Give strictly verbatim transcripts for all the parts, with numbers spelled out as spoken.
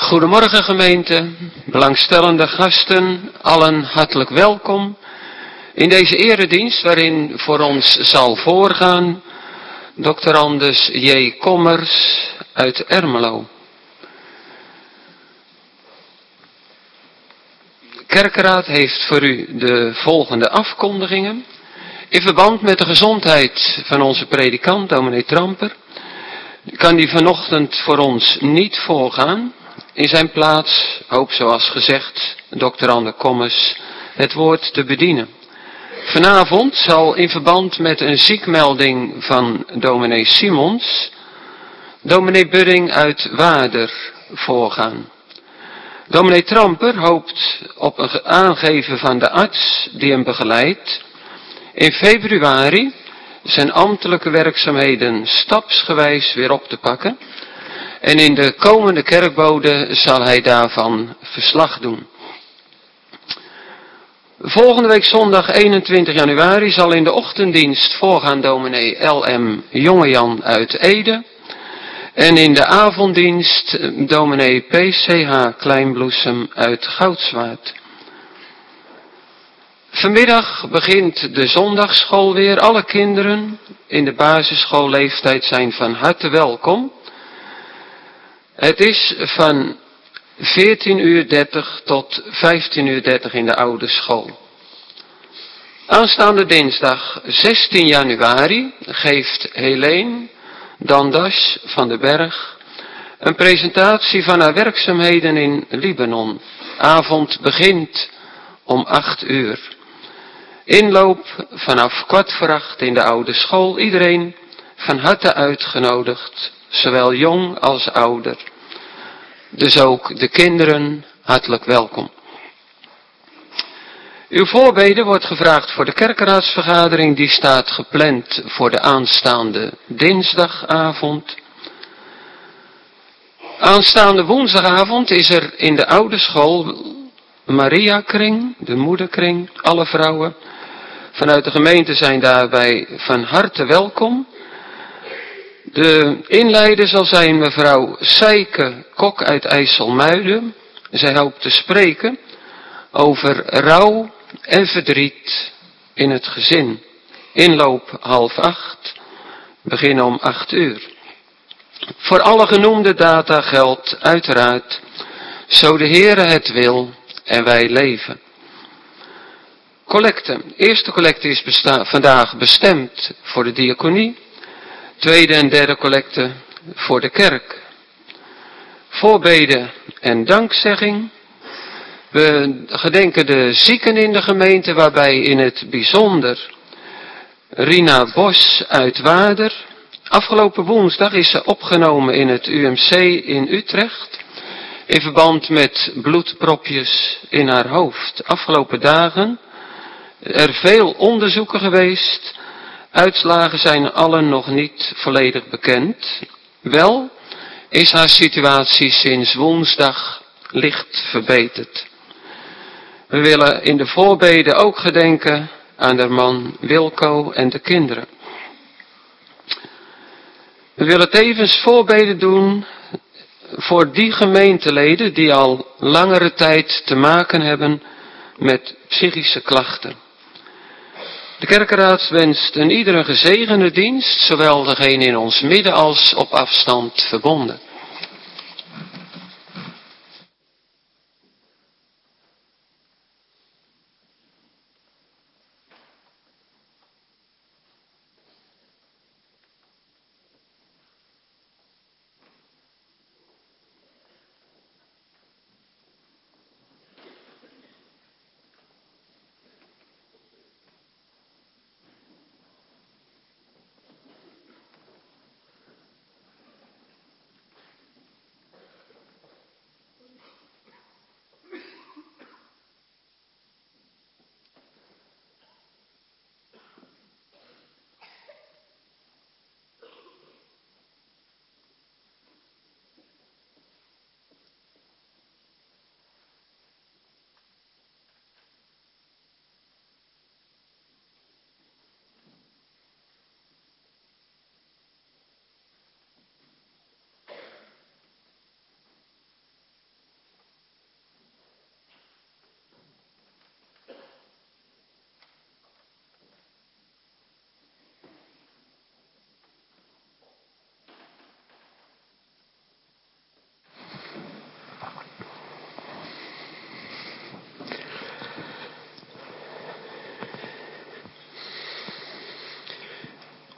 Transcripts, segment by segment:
Goedemorgen gemeente, belangstellende gasten, allen hartelijk welkom in deze eredienst waarin voor ons zal voorgaan doctorandus J. Kommers uit Ermelo. De kerkenraad heeft voor u de volgende afkondigingen. In verband met de gezondheid van onze predikant, dominee Tramper, kan die vanochtend voor ons niet voorgaan. In zijn plaats hoopt, zoals gezegd, doctorande Kommers het woord te bedienen. Vanavond zal in verband met een ziekmelding van dominee Simons, dominee Budding uit Waarder voorgaan. Dominee Tramper hoopt op een aangeven van de arts die hem begeleidt in februari zijn ambtelijke werkzaamheden stapsgewijs weer op te pakken. En in de komende kerkbode zal hij daarvan verslag doen. Volgende week zondag eenentwintig januari zal in de ochtenddienst voorgaan dominee L M Jongejan uit Ede. En in de avonddienst dominee P C H Kleinbloesem uit Goudswaard. Vanmiddag begint de zondagsschool weer. Alle kinderen in de basisschoolleeftijd zijn van harte welkom. Het is van veertien uur dertig tot vijftien uur dertig in de oude school. Aanstaande dinsdag zestien januari geeft Helene Dandas van den Berg een presentatie van haar werkzaamheden in Libanon. Avond begint om acht uur. Inloop vanaf kwart voor acht in de oude school. Iedereen van harte uitgenodigd, zowel jong als ouder. Dus ook de kinderen hartelijk welkom. Uw voorbede wordt gevraagd voor de kerkenraadsvergadering. Die staat gepland voor de aanstaande dinsdagavond. Aanstaande woensdagavond is er in de oude school Mariakring, de moederkring, alle vrouwen vanuit de gemeente zijn daarbij van harte welkom. De inleider zal zijn mevrouw Seike Kok uit IJsselmuiden. Zij hoopt te spreken over rouw en verdriet in het gezin. Inloop half acht, begin om acht uur. Voor alle genoemde data geldt uiteraard, zo de Heere het wil en wij leven. Collecte. Eerste collecte is besta- vandaag bestemd voor de diaconie. Tweede en derde collecte voor de kerk. Voorbeden en dankzegging. We gedenken de zieken in de gemeente, waarbij in het bijzonder Rina Bos uit Waarder. Afgelopen woensdag is ze opgenomen in het U M C in Utrecht in verband met bloedpropjes in haar hoofd. Afgelopen dagen er veel onderzoeken geweest. Uitslagen zijn allen nog niet volledig bekend. Wel is haar situatie sinds woensdag licht verbeterd. We willen in de voorbeden ook gedenken aan haar man Wilco en de kinderen. We willen tevens voorbeden doen voor die gemeenteleden die al langere tijd te maken hebben met psychische klachten. De kerkenraad wenst een ieder een gezegende dienst, zowel degene in ons midden als op afstand verbonden.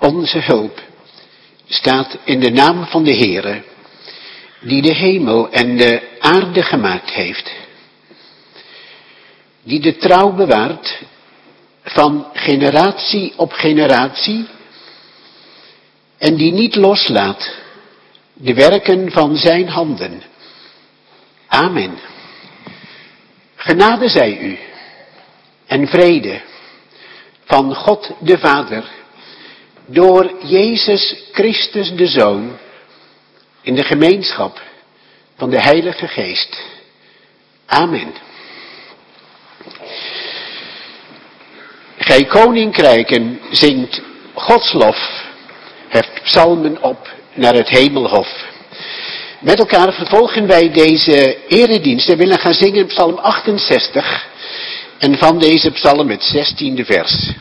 onze hulp staat in de naam van de Heere, die de hemel en de aarde gemaakt heeft, die de trouw bewaart van generatie op generatie en die niet loslaat de werken van zijn handen. Amen. Genade zij u en vrede van God de Vader, door Jezus Christus de Zoon, in de gemeenschap van de Heilige Geest. Amen. Gij koninkrijken, zingt Gods lof, heft psalmen op naar het hemelhof. Met elkaar vervolgen wij deze eredienst en willen gaan zingen psalm achtenzestig en van deze psalm het zestiende vers.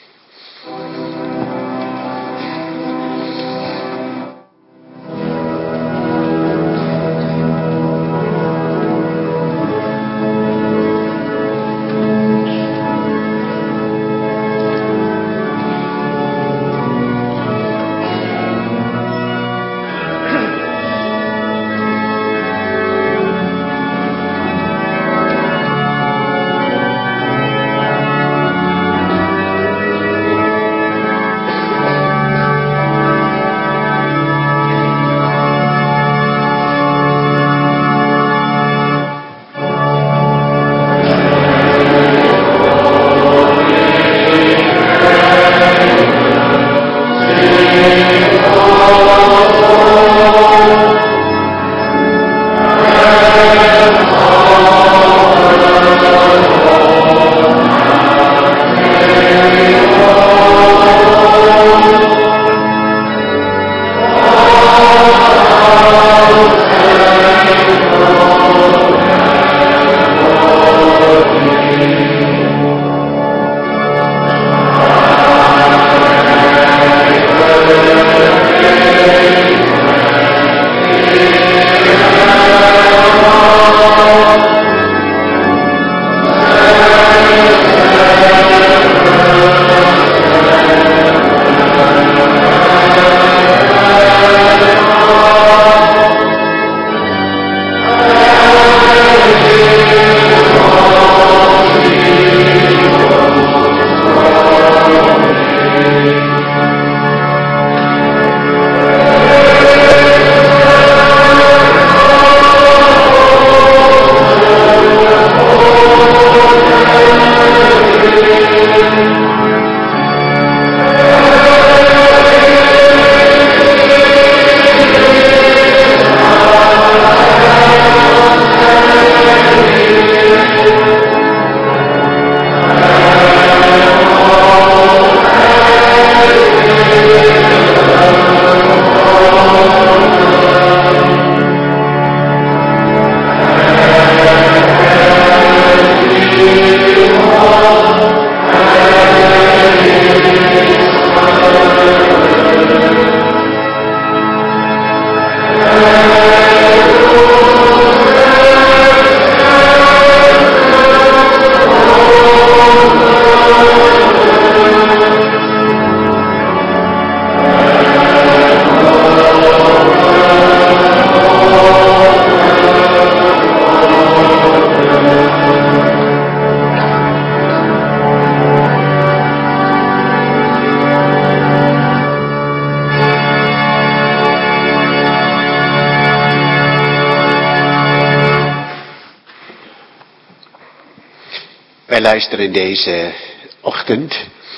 Wij luisteren deze ochtend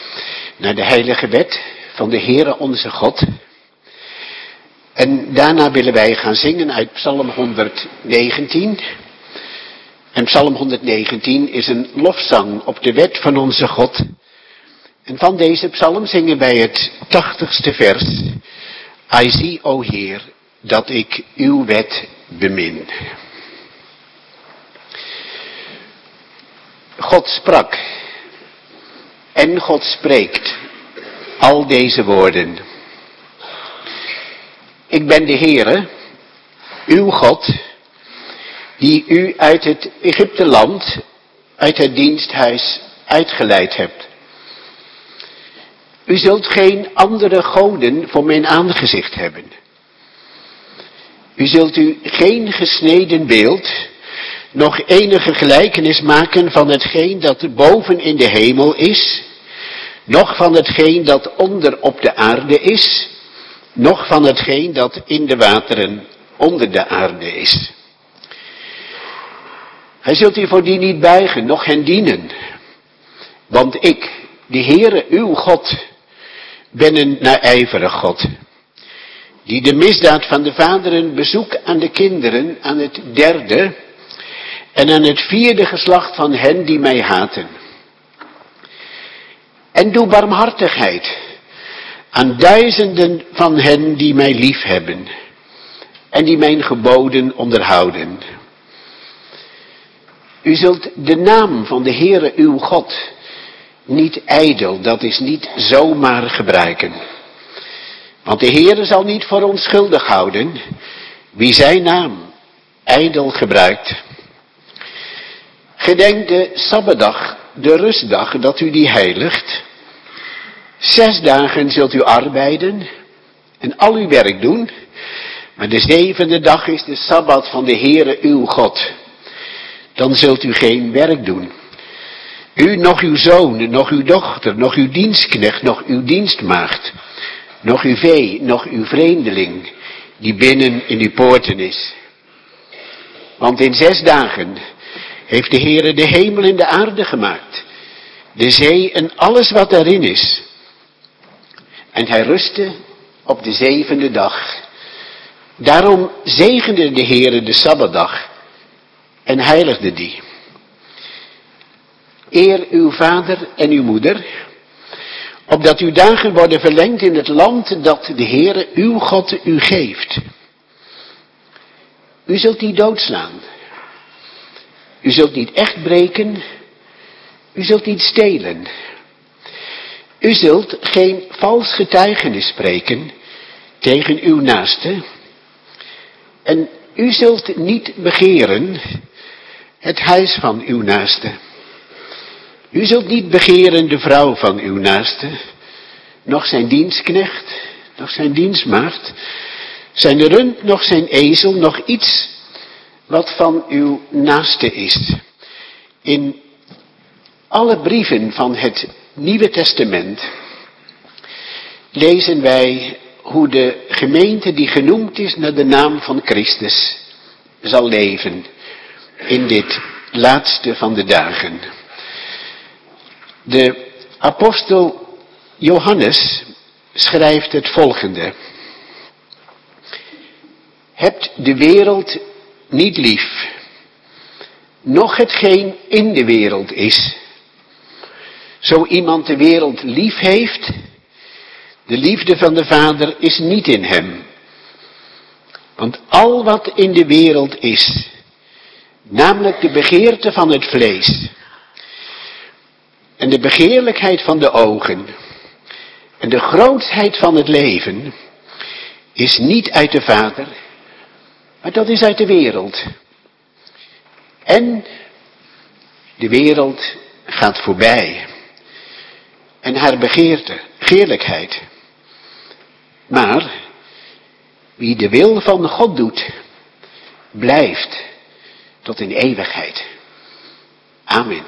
naar de heilige wet van de Heere onze God. En daarna willen wij gaan zingen uit Psalm honderdnegentien. En Psalm honderdnegentien is een lofzang op de wet van onze God. En van deze psalm zingen wij het tachtigste vers. I zie, o Heer, dat ik uw wet bemin. God sprak en God spreekt al deze woorden. Ik ben de Heere, uw God, die u uit het Egypteland, uit het diensthuis uitgeleid hebt. U zult geen andere goden voor mijn aangezicht hebben. U zult u geen gesneden beeld, nog enige gelijkenis maken van hetgeen dat boven in de hemel is, noch van hetgeen dat onder op de aarde is, noch van hetgeen dat in de wateren onder de aarde is. Gij zult u voor die niet buigen, noch hen dienen. Want ik, de Heere uw God, ben een naijverig God, die de misdaad van de vaderen bezoekt aan de kinderen, aan het derde en aan het vierde geslacht van hen die mij haten. En doe barmhartigheid aan duizenden van hen die mij liefhebben en die mijn geboden onderhouden. U zult de naam van de Heere uw God niet ijdel, dat is niet zomaar gebruiken. Want de Heere zal niet voor onschuldig houden wie zijn naam ijdel gebruikt. Gedenk de Sabbatdag, de rustdag, dat u die heiligt. Zes dagen zult u arbeiden en al uw werk doen. Maar de zevende dag is de Sabbat van de Heere uw God. Dan zult u geen werk doen. U, nog uw zoon, nog uw dochter, nog uw dienstknecht, nog uw dienstmaagd, nog uw vee, nog uw vreemdeling, die binnen in uw poorten is. Want in zes dagen heeft de Heere de hemel en de aarde gemaakt, de zee en alles wat daarin is. En hij rustte op de zevende dag. Daarom zegende de Heere de Sabbatdag en heiligde die. Eer uw vader en uw moeder, opdat uw dagen worden verlengd in het land dat de Heere uw God u geeft. U zult niet doodslaan. U zult niet echt breken. U zult niet stelen. U zult geen vals getuigenis spreken tegen uw naaste. En u zult niet begeren het huis van uw naaste. U zult niet begeren de vrouw van uw naaste, noch zijn dienstknecht, noch zijn dienstmaagd, zijn rund, noch zijn ezel, nog iets wat van uw naaste is. In alle brieven van het Nieuwe Testament lezen wij hoe de gemeente die genoemd is naar de naam van Christus zal leven in dit laatste van de dagen. De apostel Johannes schrijft het volgende. Hebt de wereld niet lief, noch hetgeen in de wereld is. Zo iemand de wereld lief heeft, de liefde van de Vader is niet in hem. Want al wat in de wereld is, namelijk de begeerte van het vlees en de begeerlijkheid van de ogen en de grootheid van het leven, is niet uit de Vader, maar dat is uit de wereld. En de wereld gaat voorbij en haar begeerte, begeerlijkheid. Maar wie de wil van God doet, blijft tot in eeuwigheid. Amen.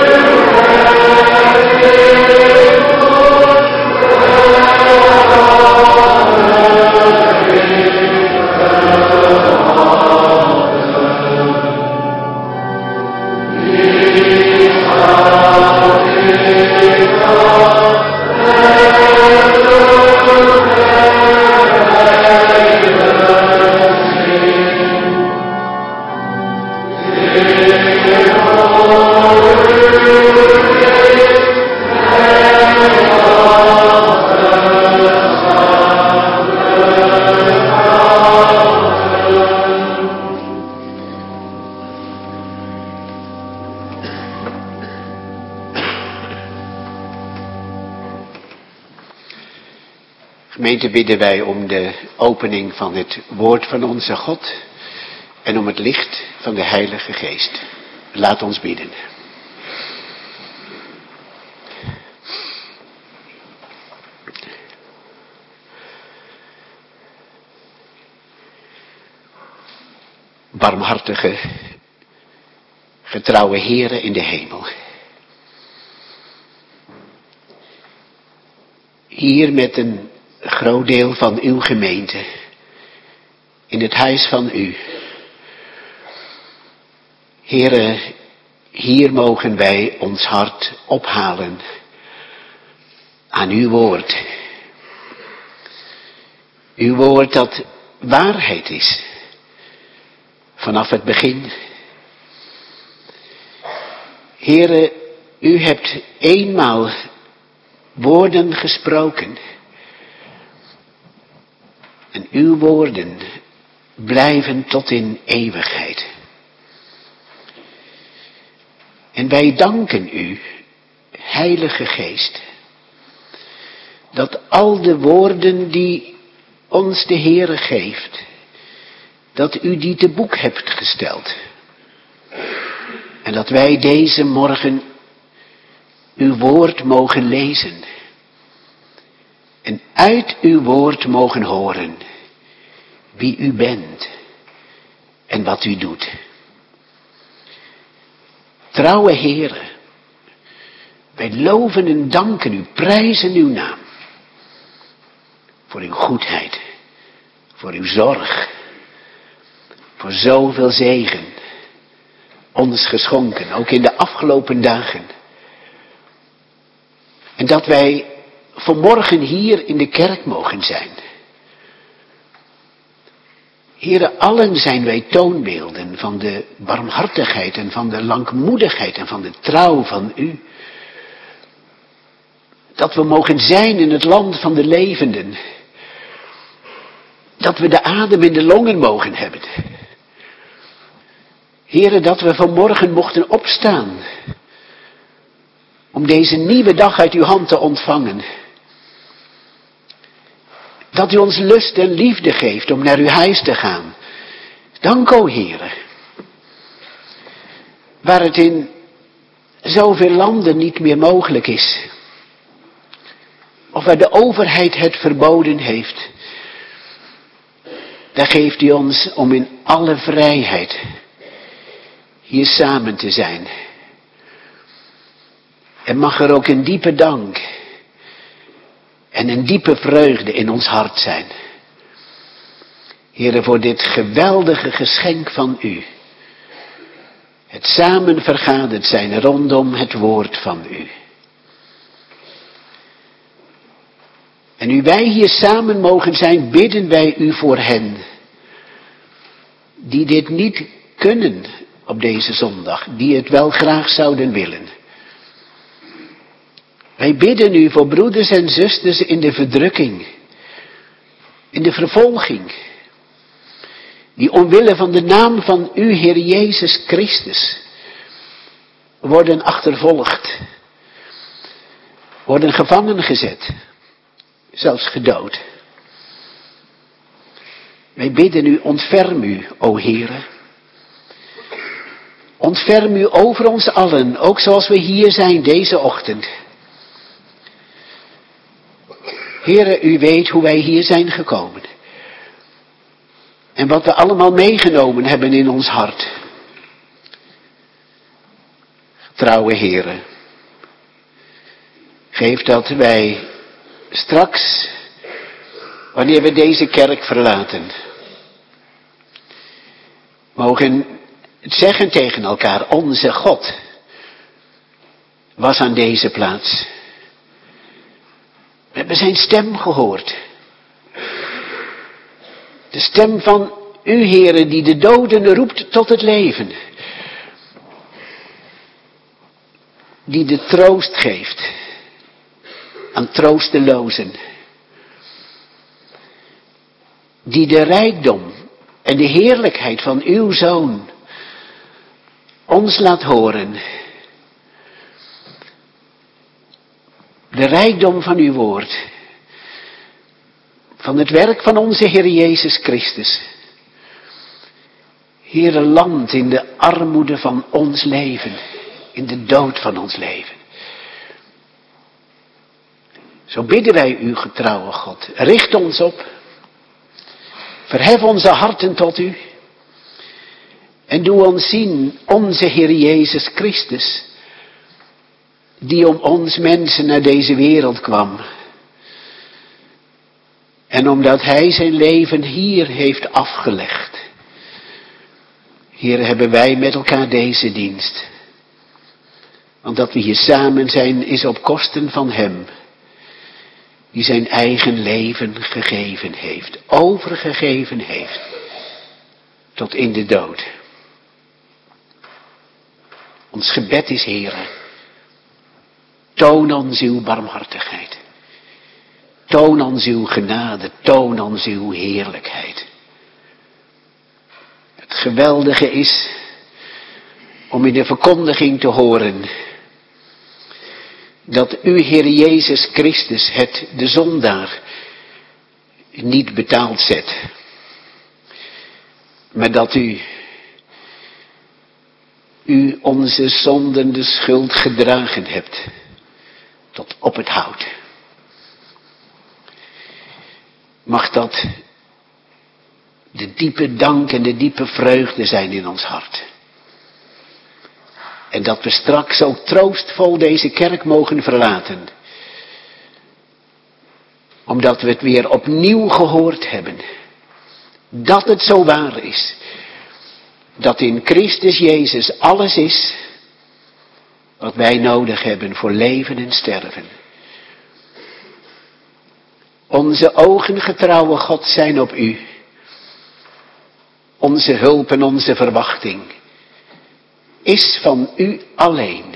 Oh Gemeente, bidden wij om de opening van het woord van onze God en om het licht van de Heilige Geest. Laat ons bidden. Barmhartige, getrouwe Heere in de hemel. Hier met een groot deel van uw gemeente, in het huis van u. Heere, hier mogen wij ons hart ophalen aan uw woord. Uw woord dat waarheid is, vanaf het begin. Heere, u hebt eenmaal woorden gesproken. En uw woorden blijven tot in eeuwigheid. En wij danken u, Heilige Geest, dat al de woorden die ons de Heere geeft, dat u die te boek hebt gesteld. En dat wij deze morgen uw woord mogen lezen. En uit uw woord mogen horen wie u bent en wat u doet. Trouwe Heere, wij loven en danken u, prijzen uw naam. Voor uw goedheid, voor uw zorg, voor zoveel zegen ons geschonken, ook in de afgelopen dagen. En dat wij vanmorgen hier in de kerk mogen zijn. Heere, allen zijn wij toonbeelden van de barmhartigheid en van de langmoedigheid en van de trouw van u. Dat we mogen zijn in het land van de levenden. Dat we de adem in de longen mogen hebben. Heere, dat we vanmorgen mochten opstaan om deze nieuwe dag uit uw hand te ontvangen. Dat u ons lust en liefde geeft om naar uw huis te gaan. Dank, o Heere. Waar het in zoveel landen niet meer mogelijk is. Of waar de overheid het verboden heeft. Daar geeft u ons om in alle vrijheid hier samen te zijn. En mag er ook een diepe dank en een diepe vreugde in ons hart zijn. Heere, voor dit geweldige geschenk van u. Het samen vergaderd zijn rondom het woord van u. En nu wij hier samen mogen zijn, bidden wij u voor hen die dit niet kunnen op deze zondag, die het wel graag zouden willen. Wij bidden u voor broeders en zusters in de verdrukking, in de vervolging, die omwille van de naam van u, Heer Jezus Christus, worden achtervolgd, worden gevangen gezet, zelfs gedood. Wij bidden u, ontferm u, o Heere. Ontferm u over ons allen, ook zoals we hier zijn deze ochtend. Heere, u weet hoe wij hier zijn gekomen. En wat we allemaal meegenomen hebben in ons hart. Trouwe Heere, geef dat wij straks, wanneer we deze kerk verlaten, mogen het zeggen tegen elkaar, onze God was aan deze plaats. We hebben zijn stem gehoord. De stem van u, Heere, die de doden roept tot het leven. Die de troost geeft aan troostelozen. Die de rijkdom en de heerlijkheid van uw Zoon ons laat horen. De rijkdom van uw woord. van het werk van onze Heer Jezus Christus. Heere, land in de armoede van ons leven, in de dood van ons leven. Zo bidden wij u, getrouwe God, richt ons op, verhef onze harten tot u en doe ons zien onze Heer Jezus Christus, die om ons mensen naar deze wereld kwam. En omdat hij zijn leven hier heeft afgelegd, Heer, hebben wij met elkaar deze dienst. Want dat we hier samen zijn is op kosten van hem, die zijn eigen leven gegeven heeft, overgegeven heeft, tot in de dood. Ons gebed is, Heere, toon ons uw barmhartigheid. Toon ons uw genade, toon ons uw heerlijkheid. Het geweldige is om in de verkondiging te horen dat u, Heer Jezus Christus, het de zondaar niet betaald zet. Maar dat u, u onze zonden de schuld gedragen hebt tot op het hout. Mag dat de diepe dank en de diepe vreugde zijn in ons hart. En dat we straks ook troostvol deze kerk mogen verlaten. Omdat we het weer opnieuw gehoord hebben. Dat het zo waar is. Dat in Christus Jezus alles is wat wij nodig hebben voor leven en sterven. Onze ogen, getrouwe God, zijn op u. Onze hulp en onze verwachting is van u alleen.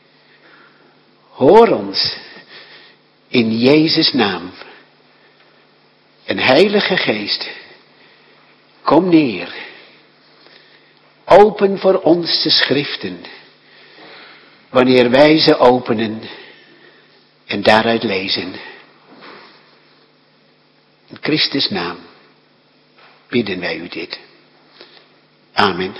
Hoor ons in Jezus' naam. En Heilige Geest, kom neer. Open voor ons de schriften, wanneer wij ze openen en daaruit lezen. In Christus' naam bidden wij u dit. Amen.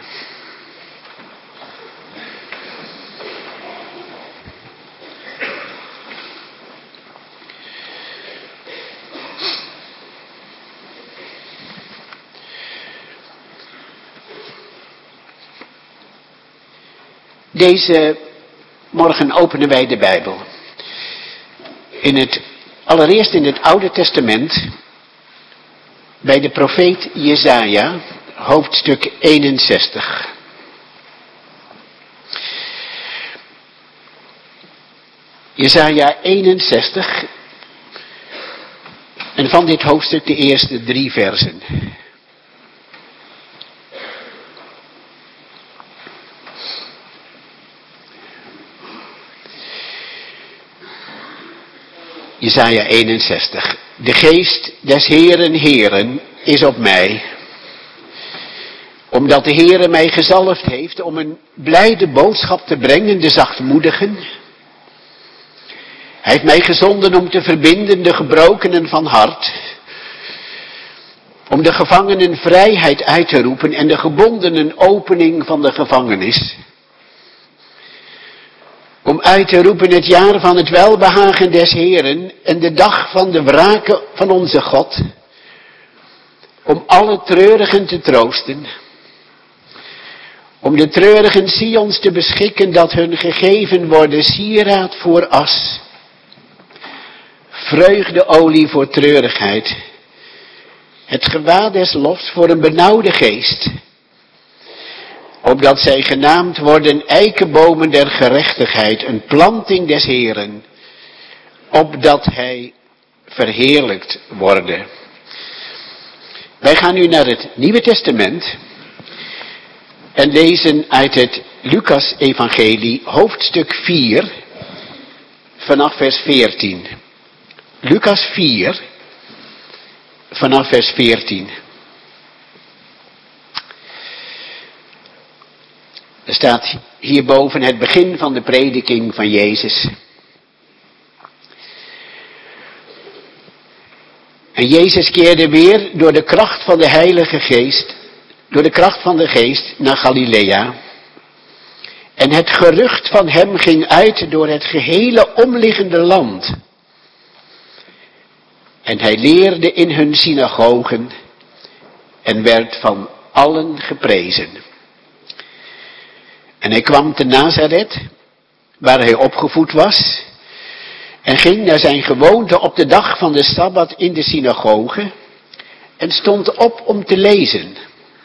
Deze morgen openen wij de Bijbel. In het, allereerst in het Oude Testament, bij de profeet Jesaja, hoofdstuk eenenzestig. Jesaja eenenzestig. En van dit hoofdstuk de eerste drie versen. Jesaja eenenzestig. De geest des Heeren Heeren is op mij, omdat de Heere mij gezalfd heeft om een blijde boodschap te brengen, de zachtmoedigen. Hij heeft mij gezonden om te verbinden de gebrokenen van hart, om de gevangenen vrijheid uit te roepen en de gebondenen opening van de gevangenis. Om uit te roepen het jaar van het welbehagen des Heeren en de dag van de wraken van onze God. Om alle treurigen te troosten. Om de treurigen Sions te beschikken dat hun gegeven worden sieraad voor as. Vreugdeolie voor treurigheid. Het gewaad des lofs voor een benauwde geest. Opdat zij genaamd worden eikenbomen der gerechtigheid, een planting des Heeren, opdat hij verheerlijkt worden. Wij gaan nu naar het Nieuwe Testament en lezen uit het Lucas-evangelie, hoofdstuk vier, vanaf vers veertien. Lucas vier, vanaf vers veertien. Er staat hierboven het begin van de prediking van Jezus. En Jezus keerde weer door de kracht van de Heilige Geest, door de kracht van de Geest naar Galilea. En het gerucht van hem ging uit door het gehele omliggende land. En hij leerde in hun synagogen en werd van allen geprezen. En hij kwam te Nazareth, waar hij opgevoed was, en ging naar zijn gewoonte op de dag van de Sabbat in de synagoge en stond op om te lezen.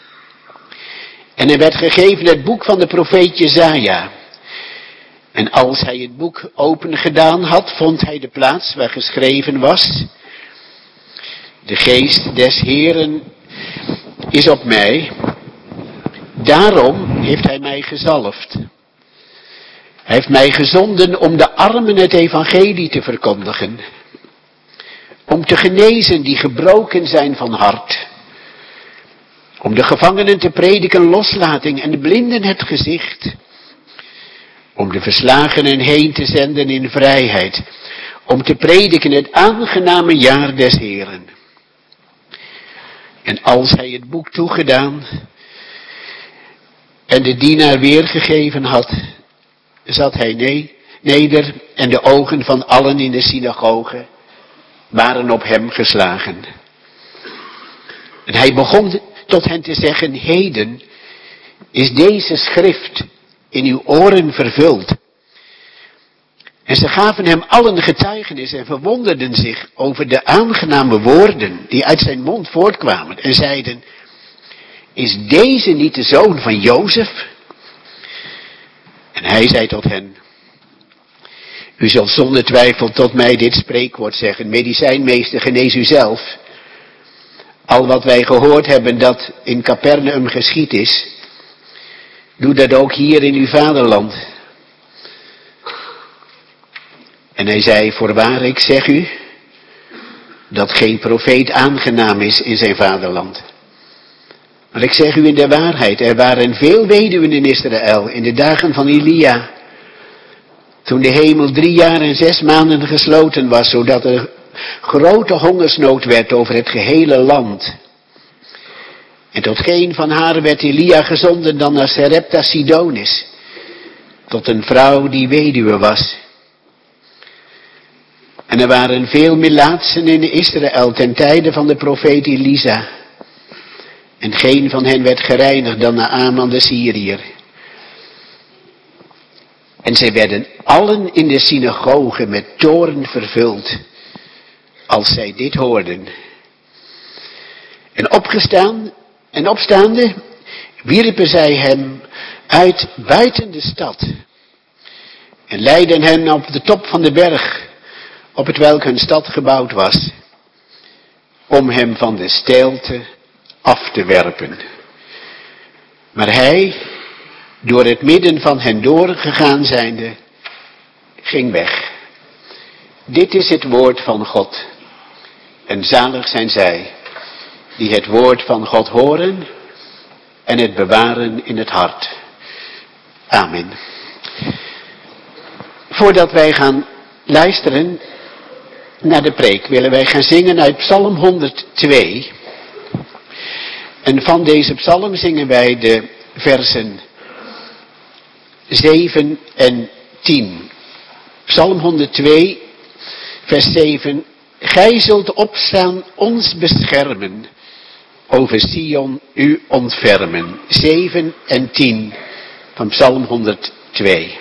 En hij werd gegeven het boek van de profeet Jesaja. En als hij het boek open gedaan had, vond hij de plaats waar geschreven was: de geest des Heeren is op mij, daarom heeft hij mij gezalfd. Hij heeft mij gezonden om de armen het evangelie te verkondigen, om te genezen die gebroken zijn van hart, om de gevangenen te prediken loslating en de blinden het gezicht, om de verslagenen heen te zenden in vrijheid, om te prediken het aangename jaar des Heeren. En als hij het boek toegedaan en de dienaar weergegeven had, zat hij ne- neder en de ogen van allen in de synagoge waren op hem geslagen. En hij begon tot hen te zeggen: heden is deze schrift in uw oren vervuld. En ze gaven hem allen getuigenis en verwonderden zich over de aangename woorden die uit zijn mond voortkwamen. En zeiden: is deze niet de zoon van Jozef? En hij zei tot hen: u zult zonder twijfel tot mij dit spreekwoord zeggen: medicijnmeester, genees u zelf. Al wat wij gehoord hebben dat in Capernaum geschied is, doe dat ook hier in uw vaderland. En hij zei: voorwaar, ik zeg u, dat geen profeet aangenaam is in zijn vaderland. Maar ik zeg u in de waarheid, er waren veel weduwen in Israël in de dagen van Elia, toen de hemel drie jaar en zes maanden gesloten was, zodat er grote hongersnood werd over het gehele land. En tot geen van haar werd Elia gezonden dan naar Sarepta Sidonis, tot een vrouw die weduwe was. En er waren veel melaatsen in Israël ten tijde van de profeet Elisa. En geen van hen werd gereinigd dan Naaman de Syriër. En zij werden allen in de synagoge met toorn vervuld, als zij dit hoorden. En opgestaan en opstaande wierpen zij hem uit buiten de stad. En leidden hen op de top van de berg, op het welk hun stad gebouwd was, om hem van de steilte af te werpen. Maar hij, door het midden van hen doorgegaan zijnde, ging weg. Dit is het woord van God. En zalig zijn zij, die het woord van God horen en het bewaren in het hart. Amen. Voordat wij gaan luisteren naar de preek, willen wij gaan zingen uit Psalm honderdtwee. En van deze psalm zingen wij de versen zeven en tien. Psalm honderdtwee, vers zeven. Gij zult opstaan ons beschermen, over Sion u ontfermen. zeven en tien van Psalm honderdtwee.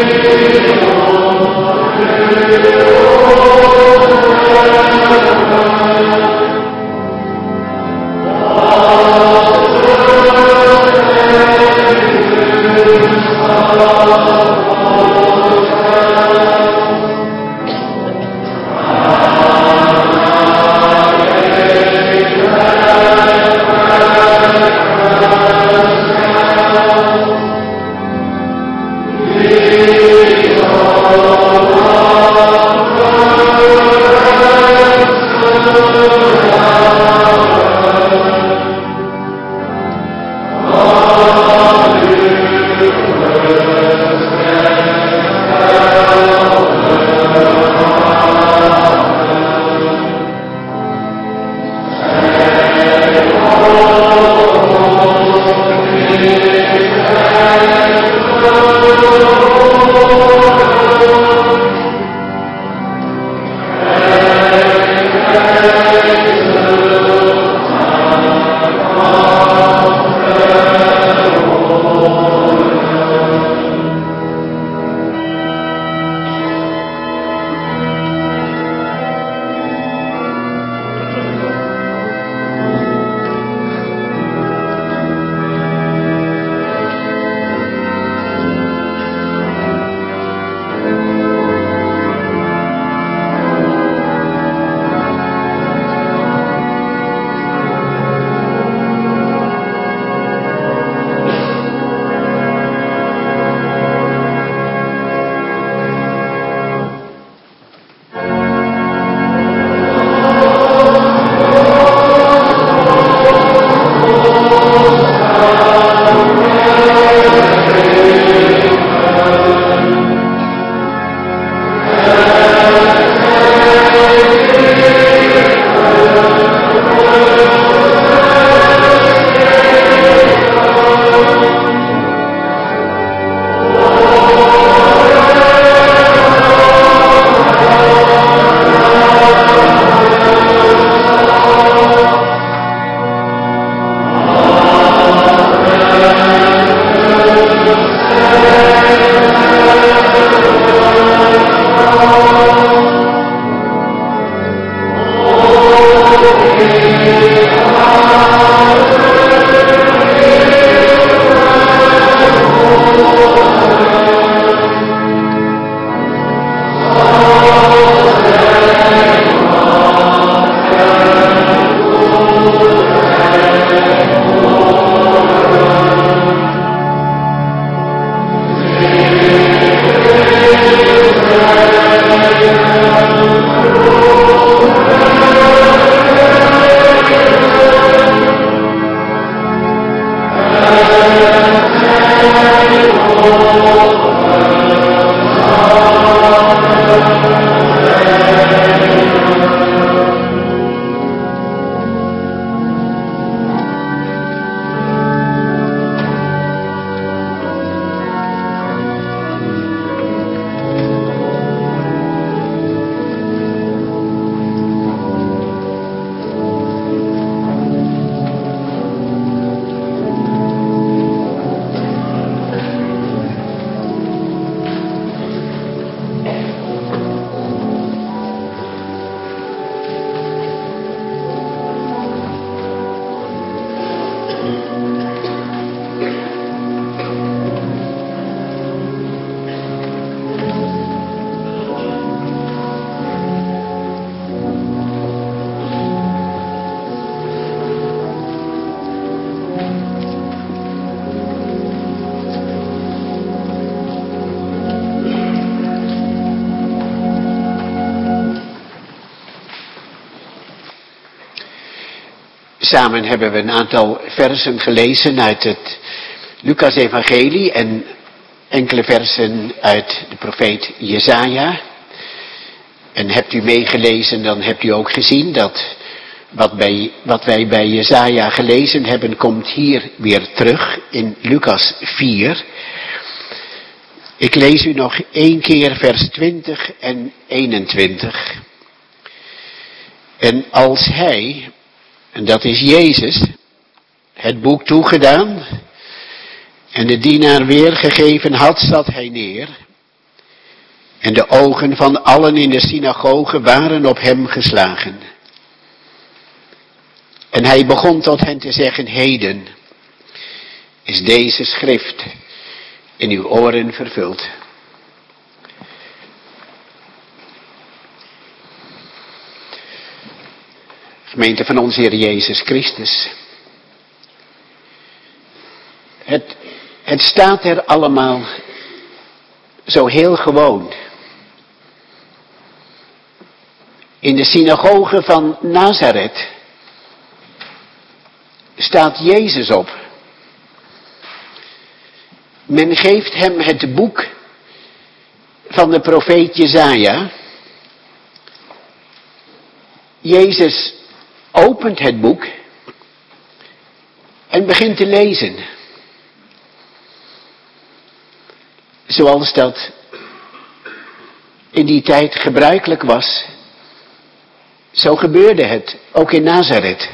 Samen hebben we een aantal versen gelezen uit het Lucas-evangelie en enkele versen uit de profeet Jesaja. En hebt u meegelezen, dan hebt u ook gezien dat wat, bij, wat wij bij Jesaja gelezen hebben, komt hier weer terug in Lucas vier. Ik lees u nog één keer vers twintig en eenentwintig. En als hij, en dat is Jezus, het boek toegedaan en de dienaar weergegeven had, zat hij neer En de ogen van allen in de synagoge waren op hem geslagen. En hij begon tot hen te zeggen, heden is deze schrift in uw oren vervuld. Gemeente van onze Heer Jezus Christus. Het, het staat er allemaal zo heel gewoon. In de synagoge van Nazareth staat Jezus op. Men geeft hem het boek van de profeet Jesaja. Jezus opent het boek en begint te lezen. Zoals dat in die tijd gebruikelijk was. Zo gebeurde het, ook in Nazareth.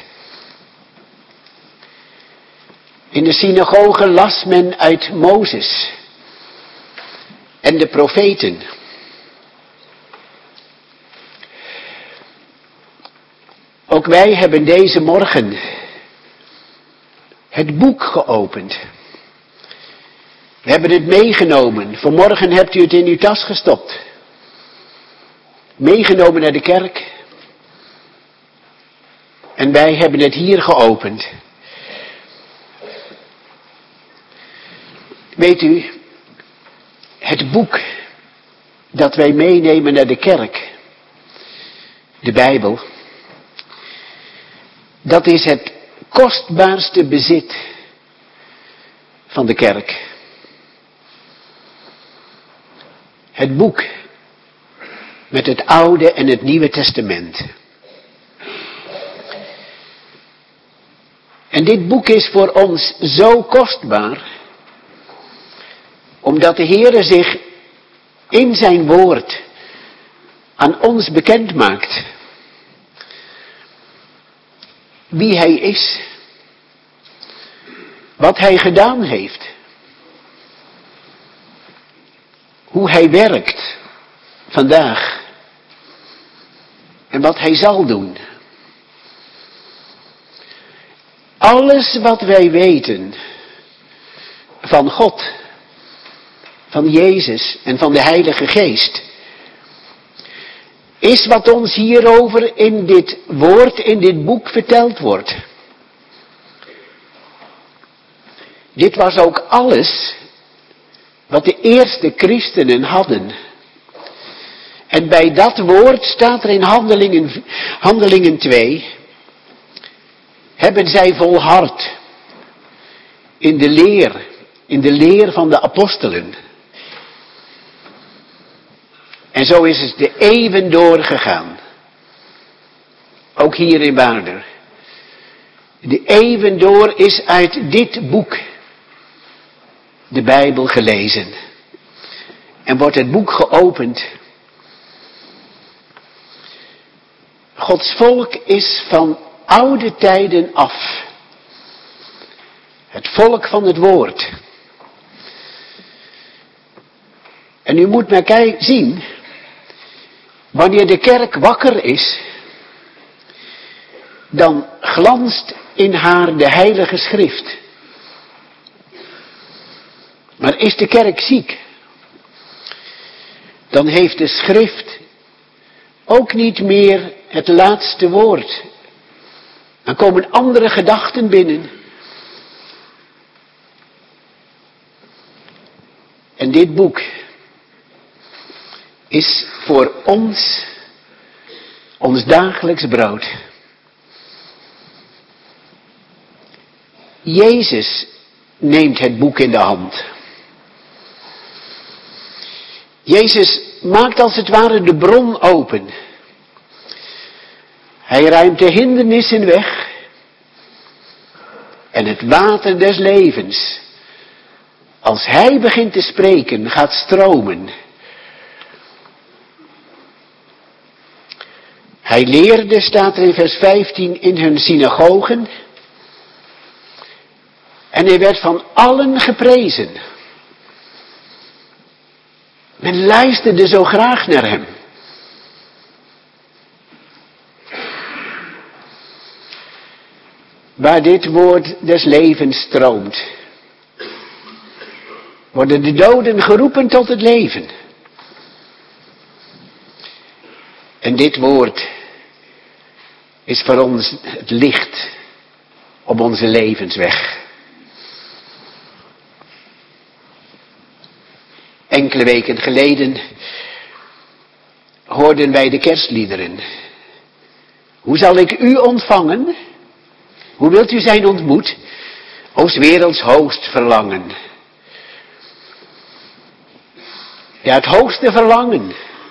In de synagoge las men uit Mozes en de profeten. Ook wij hebben deze morgen het boek geopend. We hebben het meegenomen. Vanmorgen hebt u het in uw tas gestopt. Meegenomen naar de kerk. En wij hebben het hier geopend. Weet u, het boek dat wij meenemen naar de kerk, de Bijbel, dat is het kostbaarste bezit van de kerk. Het boek met het Oude en het Nieuwe Testament. En dit boek is voor ons zo kostbaar, omdat de Heere zich in zijn woord aan ons bekend maakt. Wie hij is. Wat hij gedaan heeft. Hoe hij werkt vandaag. En wat hij zal doen. Alles wat wij weten van God, van Jezus en van de Heilige Geest, is wat ons hierover in dit woord, in dit boek verteld wordt. Dit was ook alles wat de eerste christenen hadden. En bij dat woord staat er in Handelingen, Handelingen twee, hebben zij volhard in de leer, in de leer van de apostelen. En zo is het de eeuwen doorgegaan. Ook hier in Waarder. De eeuwen door is uit dit boek de Bijbel gelezen. En wordt het boek geopend. Gods volk is van oude tijden af het volk van het woord. En u moet maar kijken, zien, wanneer de kerk wakker is, dan glanst in haar de Heilige Schrift. Maar is de kerk ziek, dan heeft de Schrift ook niet meer het laatste woord. Dan komen andere gedachten binnen. En dit boek is voor ons ons dagelijks brood. Jezus neemt het boek in de hand. Jezus maakt als het ware de bron open. Hij ruimt de hindernissen weg. En het water des levens, als hij begint te spreken, gaat stromen. Hij leerde, staat er in vers vijftien, in hun synagogen. En hij werd van allen geprezen. Men luisterde zo graag naar hem. Waar dit woord des levens stroomt, worden de doden geroepen tot het leven. En dit woord is voor ons het licht op onze levensweg. Enkele weken geleden hoorden wij de kerstliederen. Hoe zal ik u ontvangen? Hoe wilt u zijn ontmoet? O 's werelds hoogst verlangen. Ja, het hoogste verlangen.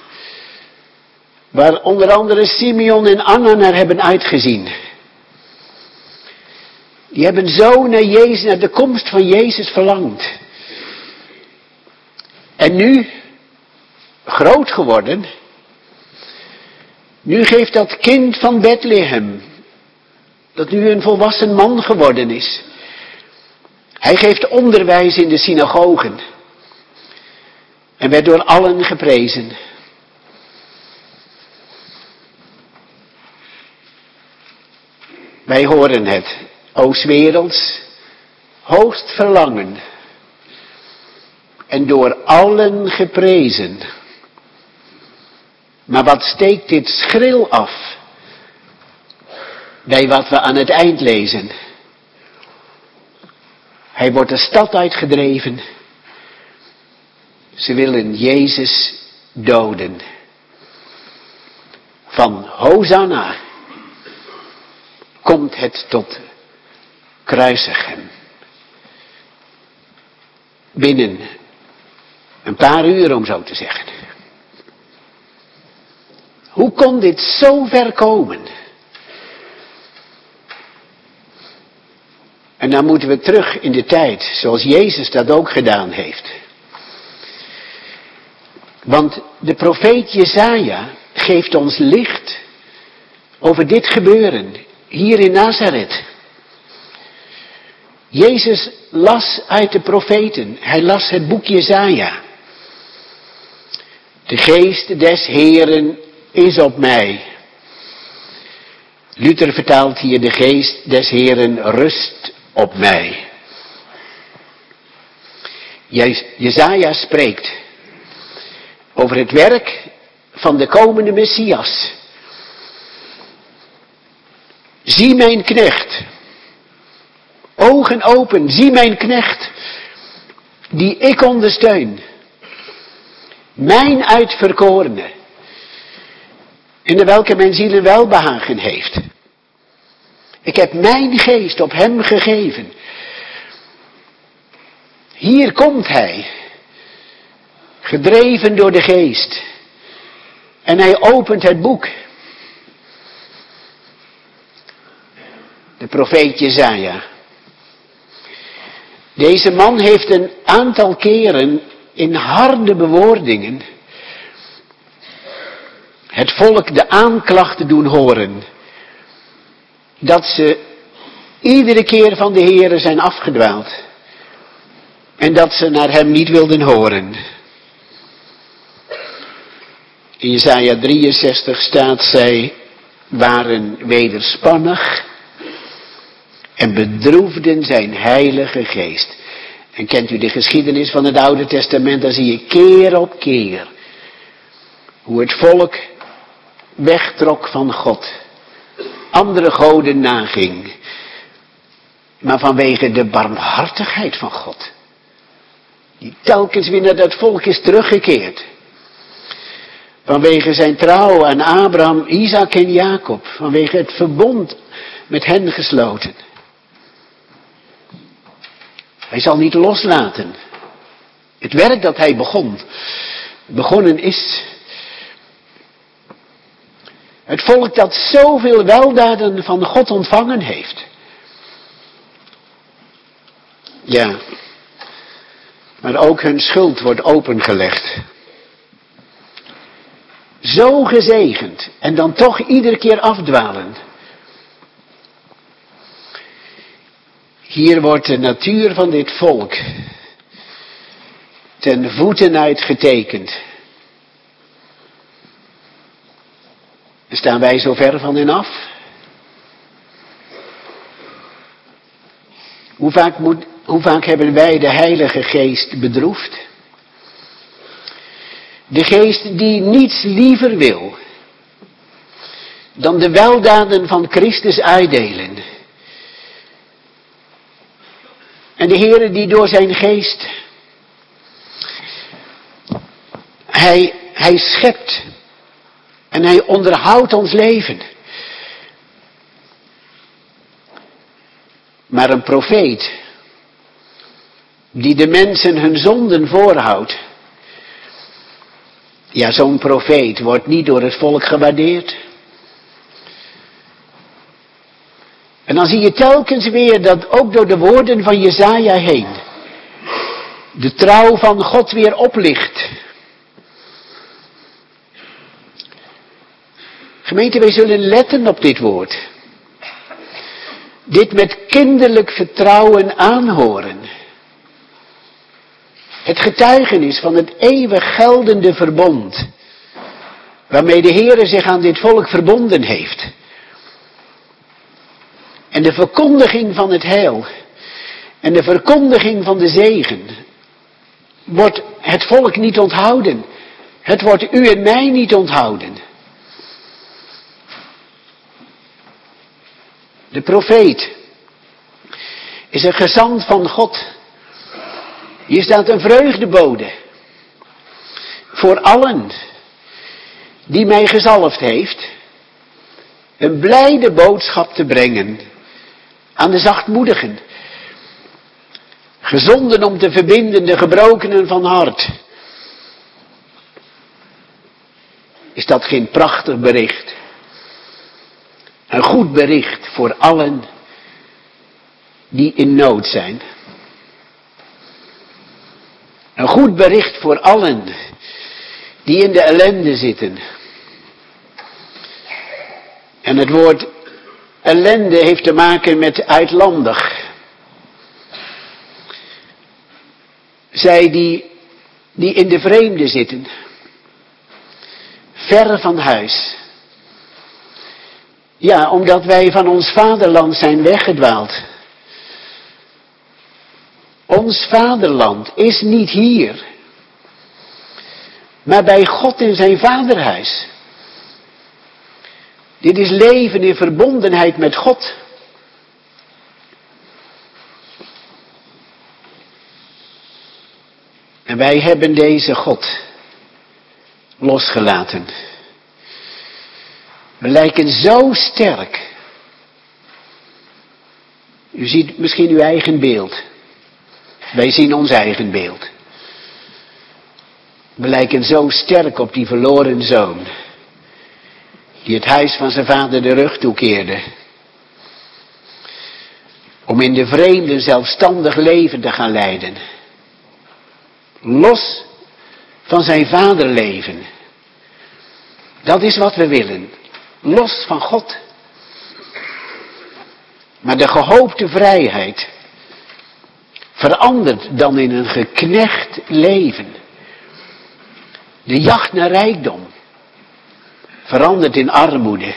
Waar onder andere Simeon en Anna naar hebben uitgezien. Die hebben zo naar Jezus, naar de komst van Jezus verlangd. En nu, groot geworden, nu geeft dat kind van Bethlehem, dat nu een volwassen man geworden is. Hij geeft onderwijs in de synagogen. En werd door allen geprezen. Wij horen het, o 's werelds hoogst verlangen. En door allen geprezen. Maar wat steekt dit schril af bij wat we aan het eind lezen. Hij wordt de stad uitgedreven. Ze willen Jezus doden. Van Hosanna komt het tot kruisigen. Binnen een paar uur, om zo te zeggen. Hoe kon dit zo ver komen? En dan moeten we terug in de tijd, zoals Jezus dat ook gedaan heeft. Want de profeet Jesaja geeft ons licht over dit gebeuren, hier in Nazareth. Jezus las uit de profeten, hij las het boek Jesaja. De geest des Heeren is op mij. Luther vertaalt hier, de geest des Heeren rust op mij. Jesaja spreekt over het werk van de komende Messias. Zie mijn knecht. Ogen open, zie mijn knecht. Die ik ondersteun. Mijn uitverkorene. In de welke mijn ziel een welbehagen heeft. Ik heb mijn geest op hem gegeven. Hier komt hij. Gedreven door de geest. En hij opent het boek. De profeet Jesaja. Deze man heeft een aantal keren in harde bewoordingen het volk de aanklachten doen horen. Dat ze iedere keer van de Heere zijn afgedwaald. En dat ze naar hem niet wilden horen. In Jesaja drieënzestig staat, zij waren wederspannig en bedroefden zijn heilige geest. En kent u de geschiedenis van het Oude Testament, dan zie je keer op keer hoe het volk wegtrok van God. Andere goden naging. Maar vanwege de barmhartigheid van God. Die telkens weer naar dat volk is teruggekeerd. Vanwege zijn trouw aan Abraham, Isaac en Jacob. Vanwege het verbond met hen gesloten. Hij zal niet loslaten. Het werk dat hij begon. Begonnen is. Het volk dat zoveel weldaden van God ontvangen heeft. Ja. Maar ook hun schuld wordt opengelegd. Zo gezegend. En dan toch iedere keer afdwalen. Hier wordt de natuur van dit volk ten voeten uitgetekend. Staan wij zo ver van hen af? Hoe vaak, moet, hoe vaak hebben wij de Heilige Geest bedroefd? De Geest die niets liever wil dan de weldaden van Christus uitdelen. En de Heere die door zijn Geest, hij, hij schept en hij onderhoudt ons leven. Maar een profeet die de mensen hun zonden voorhoudt, ja, zo'n profeet wordt niet door het volk gewaardeerd. En dan zie je telkens weer dat ook door de woorden van Jesaja heen de trouw van God weer oplicht. Gemeente, wij zullen letten op dit woord. Dit met kinderlijk vertrouwen aanhoren. Het getuigenis van het eeuwig geldende verbond, waarmee de Heere zich aan dit volk verbonden heeft. En de verkondiging van het heil en de verkondiging van de zegen wordt het volk niet onthouden. Het wordt u en mij niet onthouden. De profeet is een gezant van God. Hier staat een vreugdebode voor allen die mij gezalfd heeft, een blijde boodschap te brengen aan de zachtmoedigen, gezonden om te verbinden de gebrokenen van hart. Is dat geen prachtig bericht? Een goed bericht voor allen die in nood zijn. Een goed bericht voor allen die in de ellende zitten. En het woord ellende heeft te maken met uitlandig. Zij die, die in de vreemde zitten. Ver van huis. Ja, omdat wij van ons vaderland zijn weggedwaald. Ons vaderland is niet hier, maar bij God in zijn vaderhuis. Dit is leven in verbondenheid met God. En wij hebben deze God losgelaten. We lijken zo sterk. U ziet misschien uw eigen beeld. Wij zien ons eigen beeld. We lijken zo sterk op die verloren zoon, die het huis van zijn vader de rug toekeerde, om in de vreemde een zelfstandig leven te gaan leiden. Los van zijn vaderleven. Dat is wat we willen. Los van God. Maar de gehoopte vrijheid verandert dan in een geknecht leven. De jacht naar rijkdom verandert in armoede.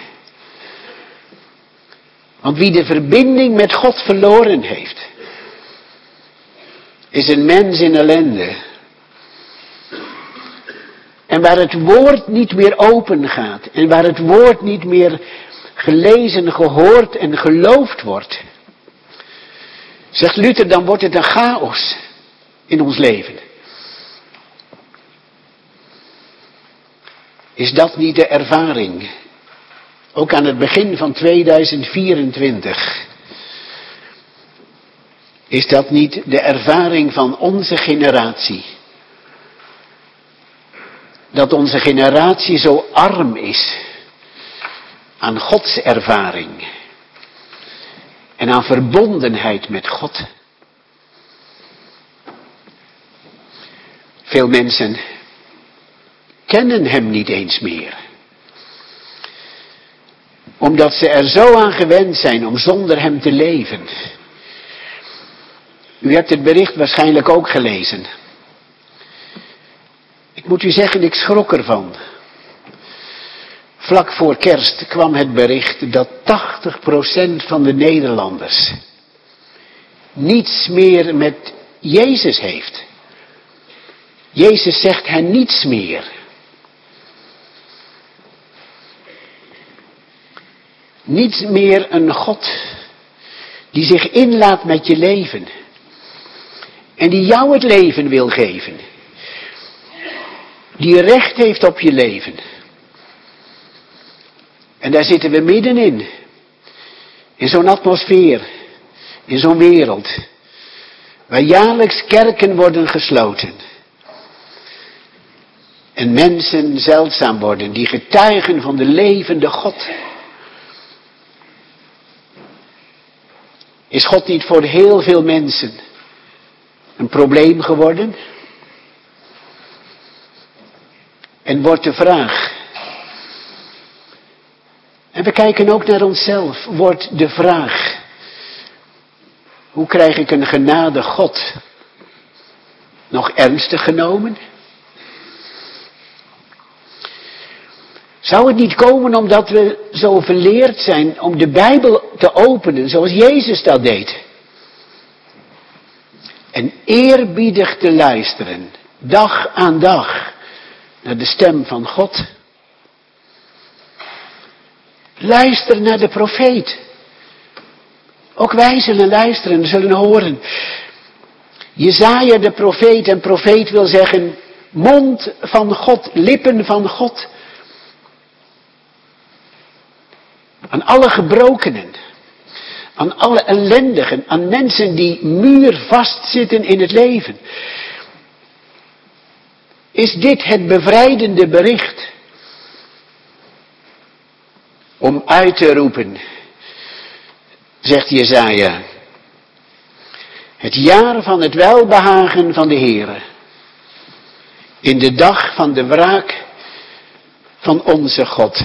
Want wie de verbinding met God verloren heeft, is een mens in ellende. En waar het woord niet meer open gaat, en waar het woord niet meer gelezen, gehoord en geloofd wordt, zegt Luther, dan wordt het een chaos in ons leven. Is dat niet de ervaring? Ook aan het begin van tweeduizend vierentwintig. Is dat niet de ervaring van onze generatie? Dat onze generatie zo arm is aan Gods ervaring en aan verbondenheid met God. Veel mensen kennen hem niet eens meer, omdat ze er zo aan gewend zijn om zonder hem te leven. U hebt het bericht waarschijnlijk ook gelezen. Moet u zeggen, ik schrok ervan. Vlak voor kerst kwam het bericht dat tachtig procent van de Nederlanders niets meer met Jezus heeft. Jezus zegt hen niets meer. Niet meer een God die zich inlaat met je leven. En die jou het leven wil geven. Die recht heeft op je leven. En daar zitten we middenin. In zo'n atmosfeer. In zo'n wereld. Waar jaarlijks kerken worden gesloten. En mensen zeldzaam worden die getuigen van de levende God. Is God niet voor heel veel mensen een probleem geworden? En wordt de vraag, en we kijken ook naar onszelf, wordt de vraag, hoe krijg ik een genade God nog ernstig genomen? Zou het niet komen omdat we zo verleerd zijn om de Bijbel te openen zoals Jezus dat deed? En eerbiedig te luisteren, dag aan dag, naar de stem van God. Luister naar de profeet. Ook wij zullen luisteren, zullen horen. Jesaja de profeet, en profeet wil zeggen mond van God, lippen van God. Aan alle gebrokenen, aan alle ellendigen, aan mensen die muurvast zitten in het leven. Is dit het bevrijdende bericht? Om uit te roepen, zegt Jesaja, het jaar van het welbehagen van de Heere, in de dag van de wraak van onze God.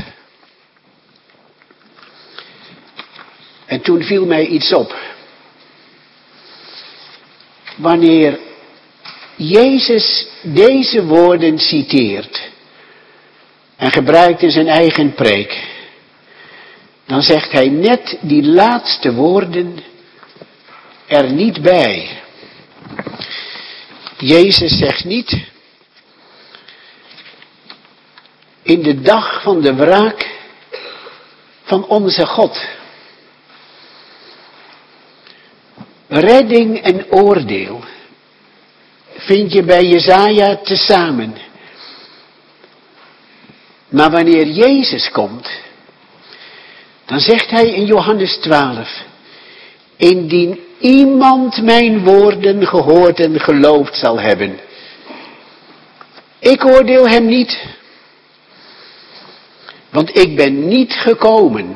En toen viel mij iets op. Wanneer Jezus deze woorden citeert en gebruikt in zijn eigen preek, dan zegt hij net die laatste woorden er niet bij. Jezus zegt niet, in de dag van de wraak van onze God. Redding en oordeel vind je bij Jesaja tezamen. Maar wanneer Jezus komt, dan zegt hij in Johannes twaalf, indien iemand mijn woorden gehoord en geloofd zal hebben, ik oordeel hem niet, want ik ben niet gekomen,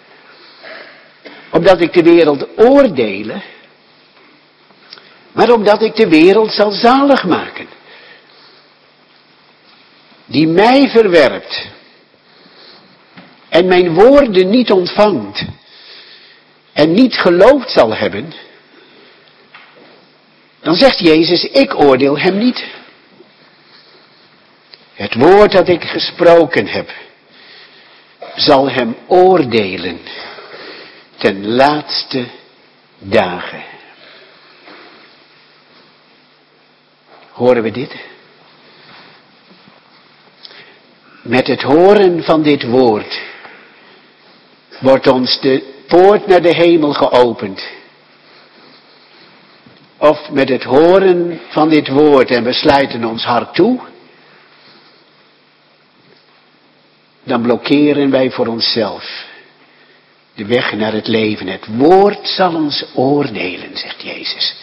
opdat ik de wereld oordelen, maar opdat ik de wereld zal zalig maken. Die mij verwerpt en mijn woorden niet ontvangt en niet geloofd zal hebben, dan zegt Jezus, ik oordeel hem niet. Het woord dat ik gesproken heb, zal hem oordelen ten laatste dagen. Horen we dit? Met het horen van dit woord wordt ons de poort naar de hemel geopend. Of met het horen van dit woord en we sluiten ons hart toe, dan blokkeren wij voor onszelf de weg naar het leven. Het woord zal ons oordelen, zegt Jezus.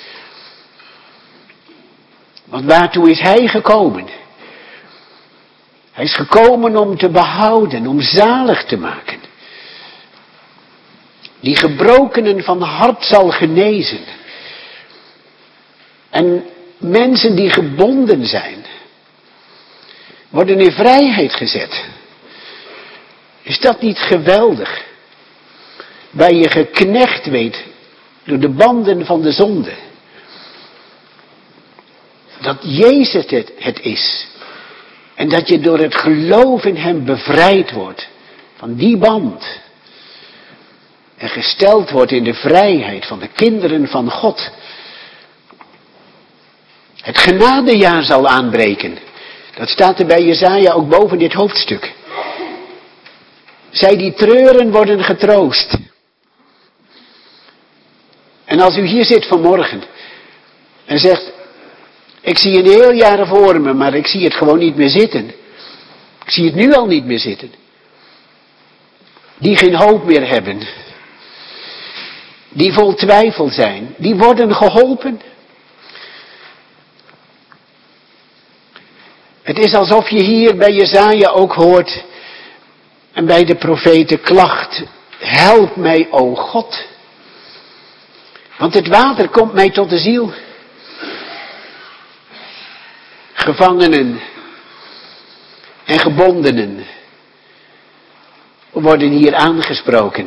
Want waartoe is hij gekomen? Hij is gekomen om te behouden, om zalig te maken. Die gebrokenen van hart zal genezen. En mensen die gebonden zijn, worden in vrijheid gezet. Is dat niet geweldig? Waar je geknecht weet door de banden van de zonde. Dat Jezus het, het is En dat je door het geloof in hem bevrijd wordt van die band. En gesteld wordt in de vrijheid van de kinderen van God. Het genadejaar zal aanbreken. Dat staat er bij Jesaja ook boven dit hoofdstuk. Zij die treuren worden getroost. En als u hier zit vanmorgen en zegt, ik zie een heel jaar voor me, maar ik zie het gewoon niet meer zitten. Ik zie het nu al niet meer zitten. Die geen hoop meer hebben. Die vol twijfel zijn. Die worden geholpen. Het is alsof je hier bij Jesaja ook hoort en bij de profeten klacht. Help mij, o God. Want het water komt mij tot de ziel. Gevangenen en gebondenen worden hier aangesproken.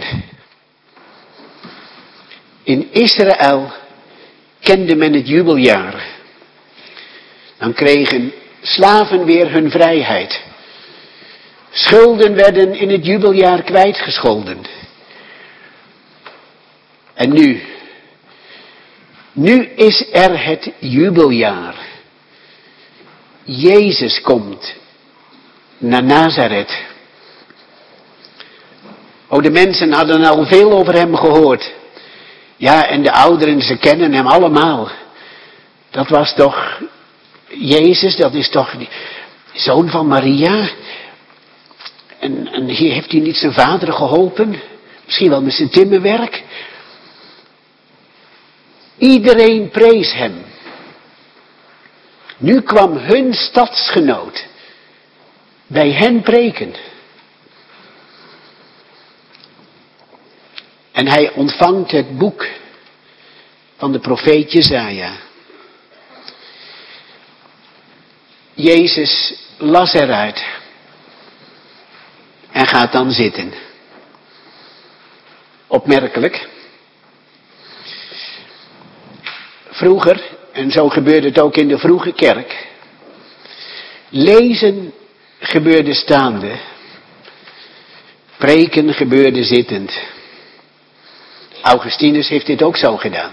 In Israël kende men het jubeljaar. Dan kregen slaven weer hun vrijheid. Schulden werden in het jubeljaar kwijtgescholden. En nu, nu is er het jubeljaar. Jezus komt naar Nazareth. Oh, de mensen hadden al veel over hem gehoord. Ja, en de ouderen, ze kennen hem allemaal. Dat was toch Jezus, dat is toch de zoon van Maria. En, en hier heeft hij niet zijn vader geholpen. Misschien wel met zijn timmerwerk. Iedereen prees hem. Nu kwam hun stadsgenoot bij hen preken. En hij ontvangt het boek van de profeet Jesaja. Jezus las eruit en gaat dan zitten. Opmerkelijk. Vroeger, en zo gebeurde het ook in de vroege kerk, lezen gebeurde staande, preken gebeurde zittend. Augustinus heeft dit ook zo gedaan.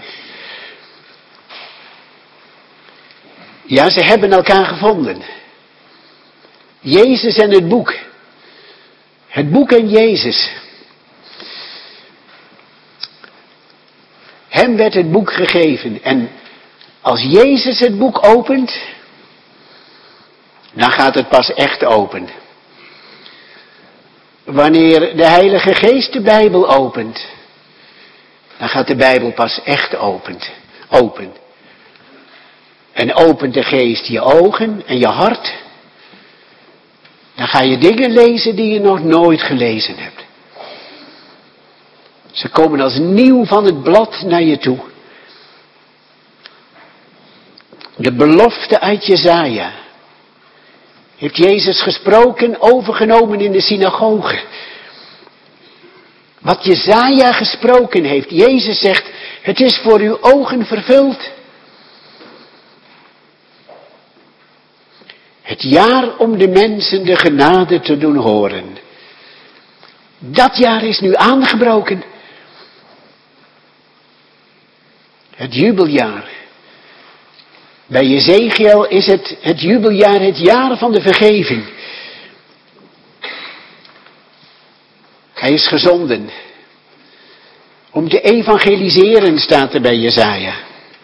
Ja, ze hebben elkaar gevonden. Jezus en het boek. Het boek en Jezus. Hem werd het boek gegeven. En als Jezus het boek opent, dan gaat het pas echt open. Wanneer de Heilige Geest de Bijbel opent, dan gaat de Bijbel pas echt opent, open. En opent de Geest je ogen en je hart, dan ga je dingen lezen die je nog nooit gelezen hebt. Ze komen als nieuw van het blad naar je toe. De belofte uit Jesaja heeft Jezus gesproken, overgenomen in de synagoge. Wat Jesaja gesproken heeft. Jezus zegt, het is voor uw ogen vervuld. Het jaar om de mensen de genade te doen horen. Dat jaar is nu aangebroken. Het jubeljaar. Bij Ezekiel is het, het jubeljaar het jaar van de vergeving. Hij is gezonden om te evangeliseren, staat er bij Jesaja.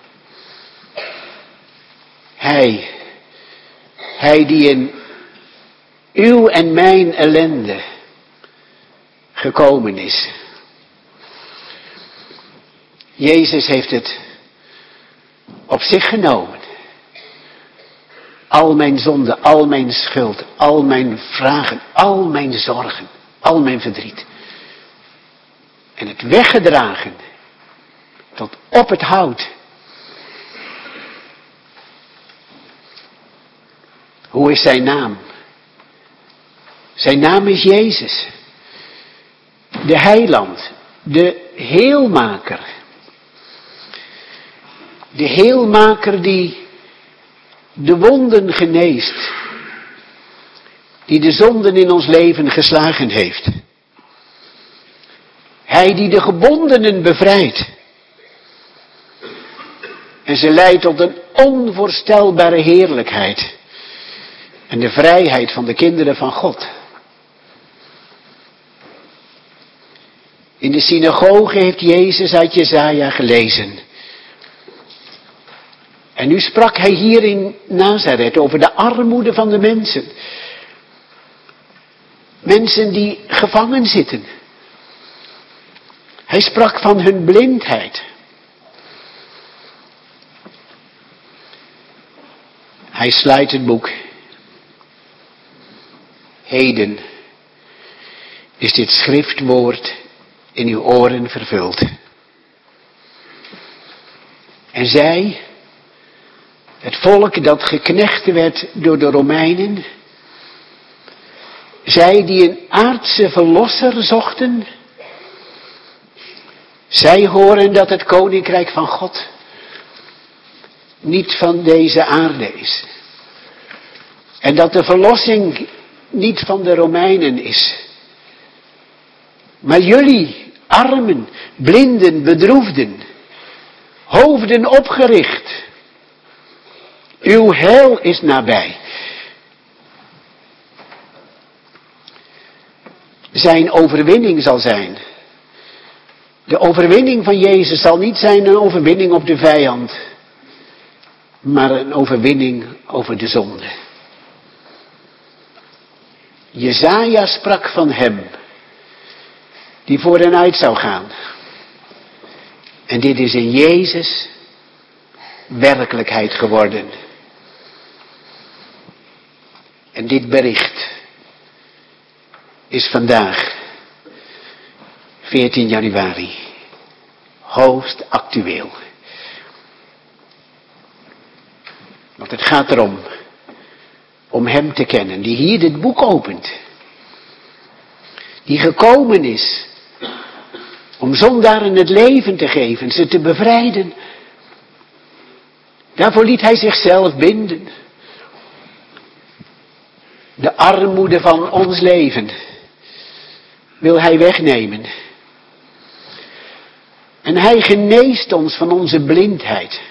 Hij, hij die in uw en mijn ellende gekomen is. Jezus heeft het op zich genomen. Al mijn zonden, al mijn schuld, al mijn vragen, al mijn zorgen, al mijn verdriet. En het weggedragen tot op het hout. Hoe is zijn naam? Zijn naam is Jezus. De heiland, de heelmaker. De heelmaker die de wonden geneest. die de zonden in ons leven geslagen heeft. Hij die de gebondenen bevrijdt. En ze leidt tot een onvoorstelbare heerlijkheid. En de vrijheid van de kinderen van God. In de synagoge heeft Jezus uit Jesaja gelezen. En nu sprak hij hier in Nazareth over de armoede van de mensen. Mensen die gevangen zitten. Hij sprak van hun blindheid. Hij sluit het boek. Heden is dit schriftwoord in uw oren vervuld. En zij, het volk dat geknecht werd door de Romeinen, zij die een aardse verlosser zochten, zij horen dat het koninkrijk van God niet van deze aarde is. En dat de verlossing niet van de Romeinen is. Maar jullie, armen, blinden, bedroefden, hoofden opgericht. Uw heil is nabij. Zijn overwinning zal zijn. De overwinning van Jezus zal niet zijn een overwinning op de vijand, maar een overwinning over de zonde. Jesaja sprak van hem, die voor hen uit zou gaan. En dit is in Jezus werkelijkheid geworden. En dit bericht is vandaag, veertien januari, hoogst actueel. Want het gaat erom, om hem te kennen, die hier dit boek opent. Die gekomen is om zondaren het leven te geven, ze te bevrijden. Daarvoor liet hij zichzelf binden. De armoede van ons leven wil hij wegnemen. En hij geneest ons van onze blindheid.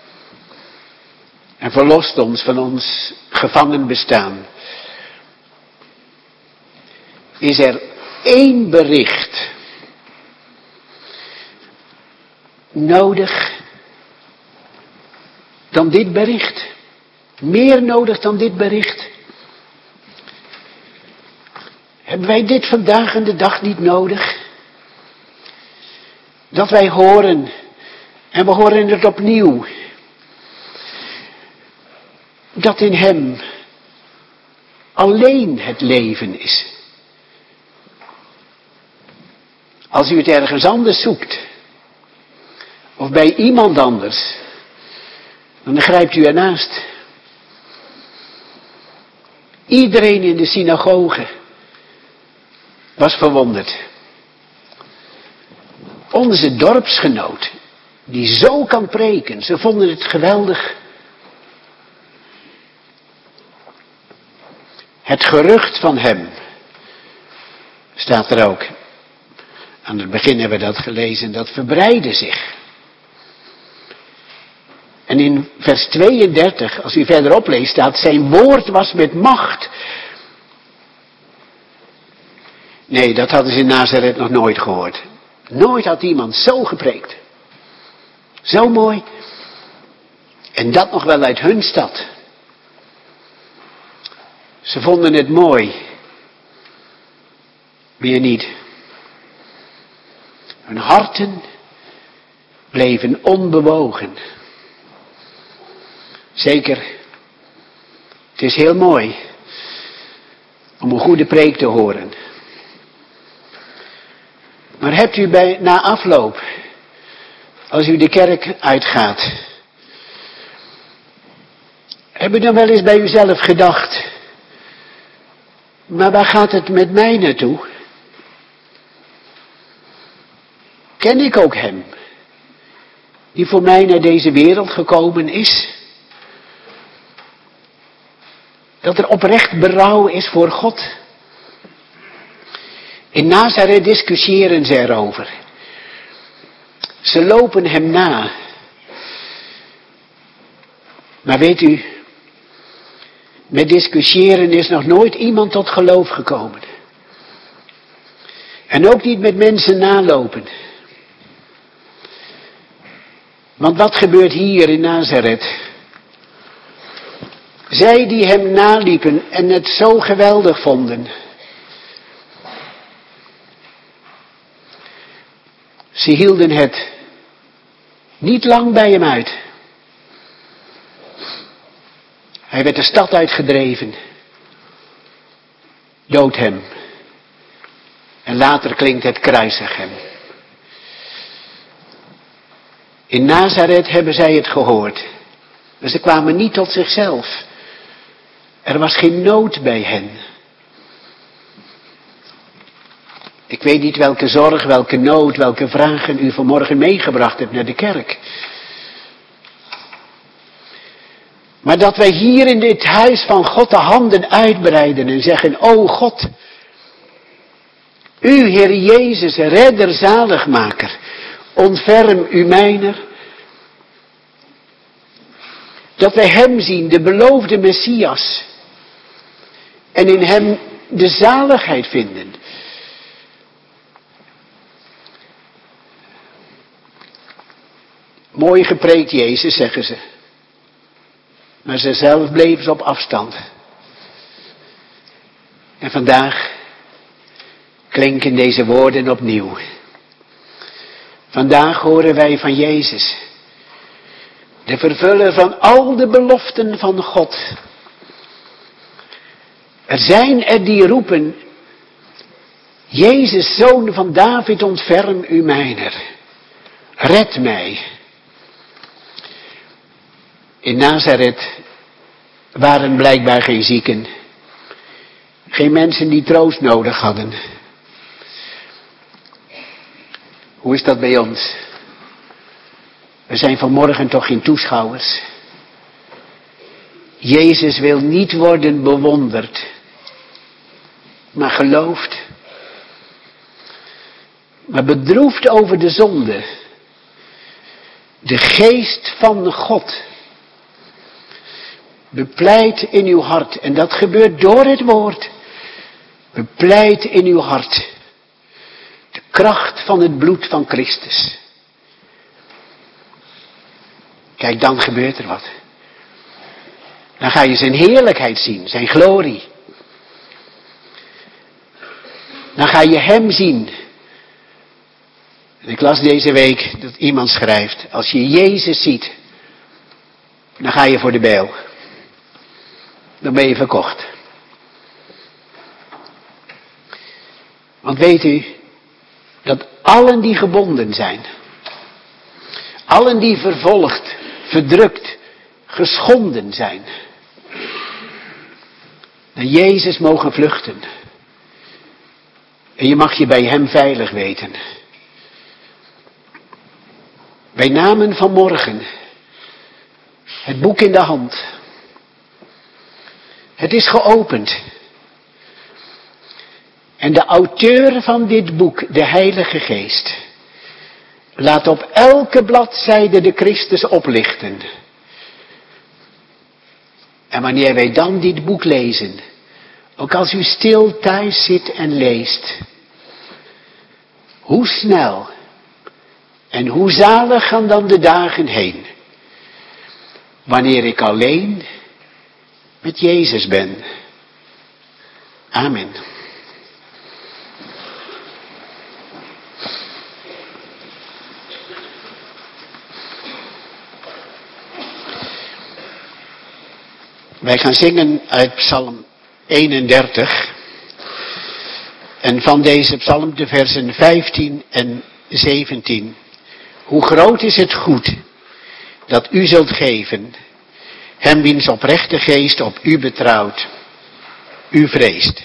En verlost ons van ons gevangen bestaan. Is er één bericht nodig dan dit bericht? Meer nodig dan dit bericht? Hebben wij dit vandaag en de dag niet nodig? Dat wij horen, en we horen het opnieuw, dat in hem alleen het leven is. Als u het ergens anders zoekt, of bij iemand anders, dan grijpt u ernaast. Iedereen in de synagoge was verwonderd. Onze dorpsgenoot, die zo kan preken, ze vonden het geweldig. Het gerucht van hem staat er ook. Aan het begin hebben we dat gelezen, dat verbreidde zich. En in vers tweeëndertig, als u verderop leest, staat, zijn woord was met macht. Nee, dat hadden ze in Nazareth nog nooit gehoord. Nooit had iemand zo gepreekt. Zo mooi. En dat nog wel uit hun stad. Ze vonden het mooi. Meer niet. Hun harten bleven onbewogen. Zeker, het is heel mooi om een goede preek te horen. Maar hebt u bij, na afloop, als u de kerk uitgaat, heb u dan wel eens bij uzelf gedacht, maar waar gaat het met mij naartoe? Ken ik ook hem, die voor mij naar deze wereld gekomen is? Dat er oprecht berouw is voor God. In Nazareth discussiëren ze erover. Ze lopen hem na. Maar weet u, met discussiëren is nog nooit iemand tot geloof gekomen. En ook niet met mensen nalopen. Want wat gebeurt hier in Nazareth? Zij die hem naliepen en het zo geweldig vonden. Ze hielden het niet lang bij hem uit. Hij werd de stad uitgedreven. Dood hem. En later klinkt het kruisig hem. In Nazareth hebben zij het gehoord. Maar ze kwamen niet tot zichzelf. Er was geen nood bij hen. Ik weet niet welke zorg, welke nood, welke vragen u vanmorgen meegebracht hebt naar de kerk. Maar dat wij hier in dit huis van God de handen uitbreiden en zeggen, o God, u Heer Jezus, redder, zaligmaker, ontferm u mijner. Dat wij hem zien, de beloofde Messias, en in hem de zaligheid vinden. Mooi gepreekt Jezus, zeggen ze. Maar ze zelf bleven ze op afstand. En vandaag klinken deze woorden opnieuw. Vandaag horen wij van Jezus, de vervuller van al de beloften van God. Er zijn er die roepen, Jezus, zoon van David, ontferm u mijner. Red mij. In Nazareth waren blijkbaar geen zieken. Geen mensen die troost nodig hadden. Hoe is dat bij ons? We zijn vanmorgen toch geen toeschouwers. Jezus wil niet worden bewonderd, maar geloofd. Maar bedroefd over de zonde. De geest van God bepleit in uw hart. En dat gebeurt door het woord. Bepleit in uw hart de kracht van het bloed van Christus. Kijk, dan gebeurt er wat. Dan ga je zijn heerlijkheid zien, zijn glorie. Dan ga je hem zien. En ik las deze week dat iemand schrijft, als je Jezus ziet, dan ga je voor de bijl. Dan ben je verkocht. Want weet u, dat allen die gebonden zijn, allen die vervolgd, verdrukt, geschonden zijn, naar Jezus mogen vluchten. En je mag je bij hem veilig weten. Wij namen vanmorgen het boek in de hand. Het is geopend. En de auteur van dit boek, de Heilige Geest, laat op elke bladzijde de Christus oplichten. En wanneer wij dan dit boek lezen, ook als u stil thuis zit en leest, hoe snel en hoe zalig gaan dan de dagen heen, wanneer ik alleen met Jezus ben. Amen. Wij gaan zingen uit Psalm eenendertig. En van deze psalm de versen vijftien en zeventien. Hoe groot is het goed dat u zult geven, hem wiens oprechte geest op u betrouwt, u vreest.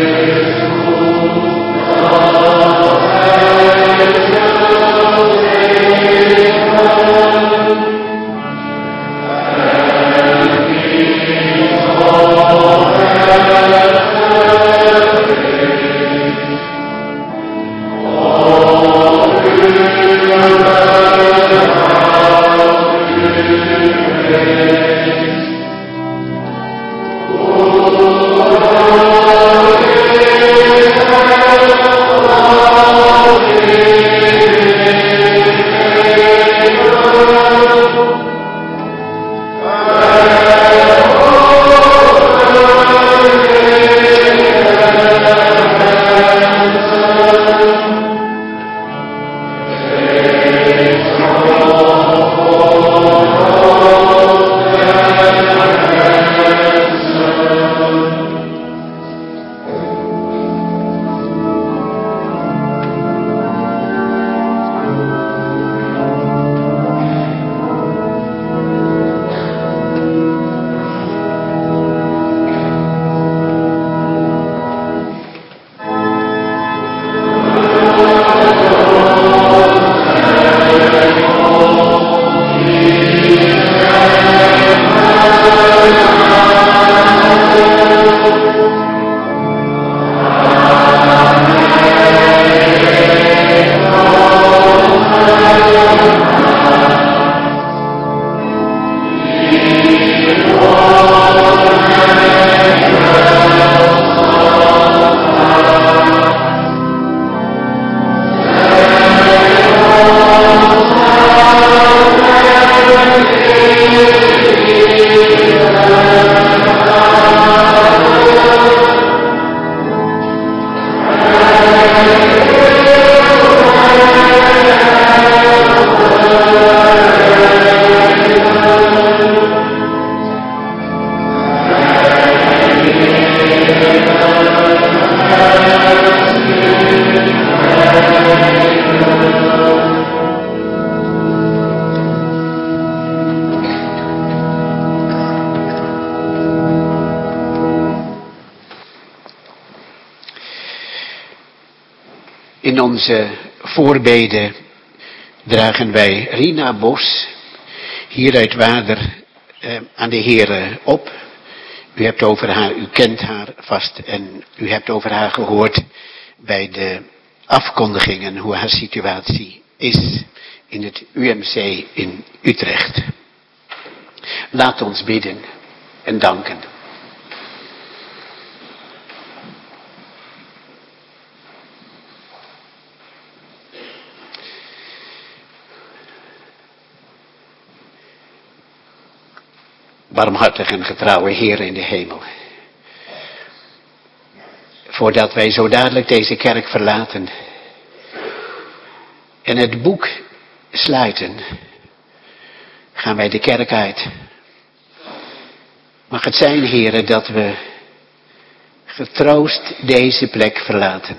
In onze voorbeden dragen wij Rina Bos hier uit Wader eh, aan de Heere op. U hebt over haar, u kent haar vast en u hebt over haar gehoord bij de afkondigingen hoe haar situatie is in het U M C in Utrecht. Laat ons bidden en danken. Barmhartig en getrouwe Heer in de hemel. Voordat wij zo dadelijk deze kerk verlaten en het boek sluiten, gaan wij de kerk uit. Mag het zijn, Heere, dat we getroost deze plek verlaten.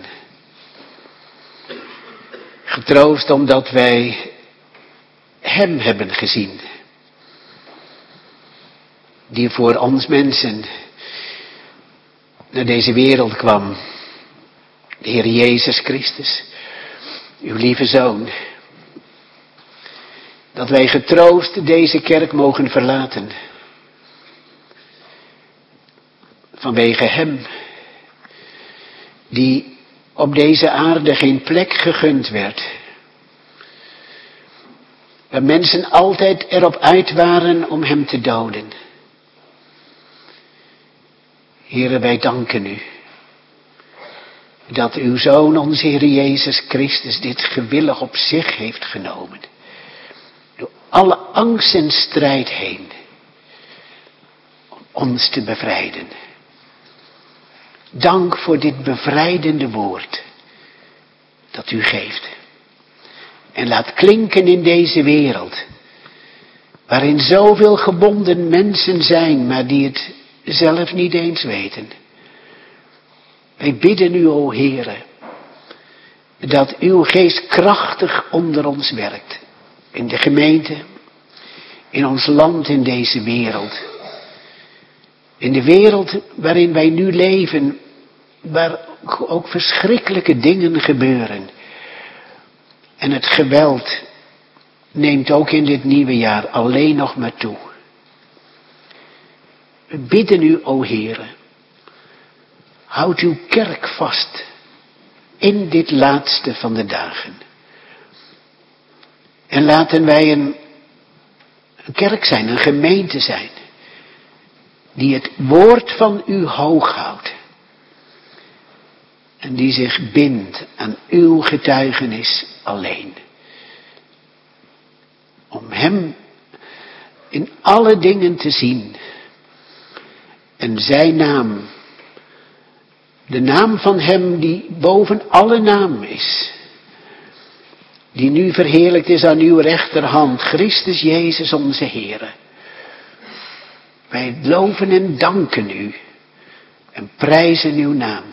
Getroost omdat wij Hem hebben gezien. Die voor ons mensen naar deze wereld kwam. De Heer Jezus Christus, uw lieve Zoon. Dat wij getroost deze kerk mogen verlaten. Vanwege Hem, die op deze aarde geen plek gegund werd. Waar mensen altijd erop uit waren om Hem te doden. Heere, wij danken u. Dat uw Zoon, onze Heer Jezus Christus, dit gewillig op zich heeft genomen. Door alle angst en strijd heen. Om ons te bevrijden. Dank voor dit bevrijdende woord. Dat u geeft. En laat klinken in deze wereld. Waarin zoveel gebonden mensen zijn, maar die het zelf niet eens weten. Wij bidden u, o Heere, dat uw geest krachtig onder ons werkt. In de gemeente, in ons land, in deze wereld. In de wereld waarin wij nu leven, waar ook verschrikkelijke dingen gebeuren. En het geweld neemt ook in dit nieuwe jaar alleen nog maar toe. We bidden u, o Heere, houd uw kerk vast in dit laatste van de dagen. En laten wij een, een kerk zijn, een gemeente zijn, die het woord van u hoog houdt. En die zich bindt aan uw getuigenis alleen. Om hem in alle dingen te zien. En zijn naam, de naam van hem die boven alle naam is. Die nu verheerlijkt is aan uw rechterhand, Christus Jezus onze Heere. Wij loven en danken u en prijzen uw naam.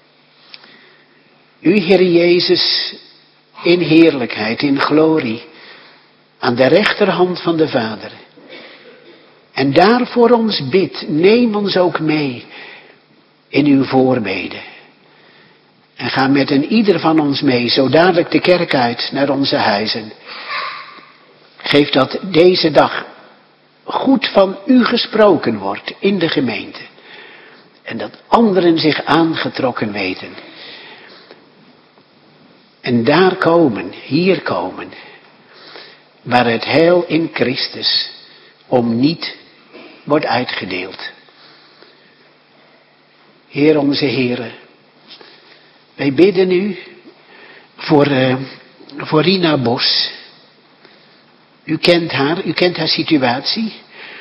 U, Heer Jezus, in heerlijkheid, in glorie, aan de rechterhand van de Vader. En daar voor ons bidt, neem ons ook mee in uw voorbeden. En ga met een ieder van ons mee, zo dadelijk de kerk uit naar onze huizen. Geef dat deze dag goed van u gesproken wordt in de gemeente. En dat anderen zich aangetrokken weten. En daar komen, hier komen, waar het heil in Christus om niet wordt uitgedeeld. Heer onze Heere, wij bidden u voor, uh, voor Rina Bos. U kent haar, u kent haar situatie.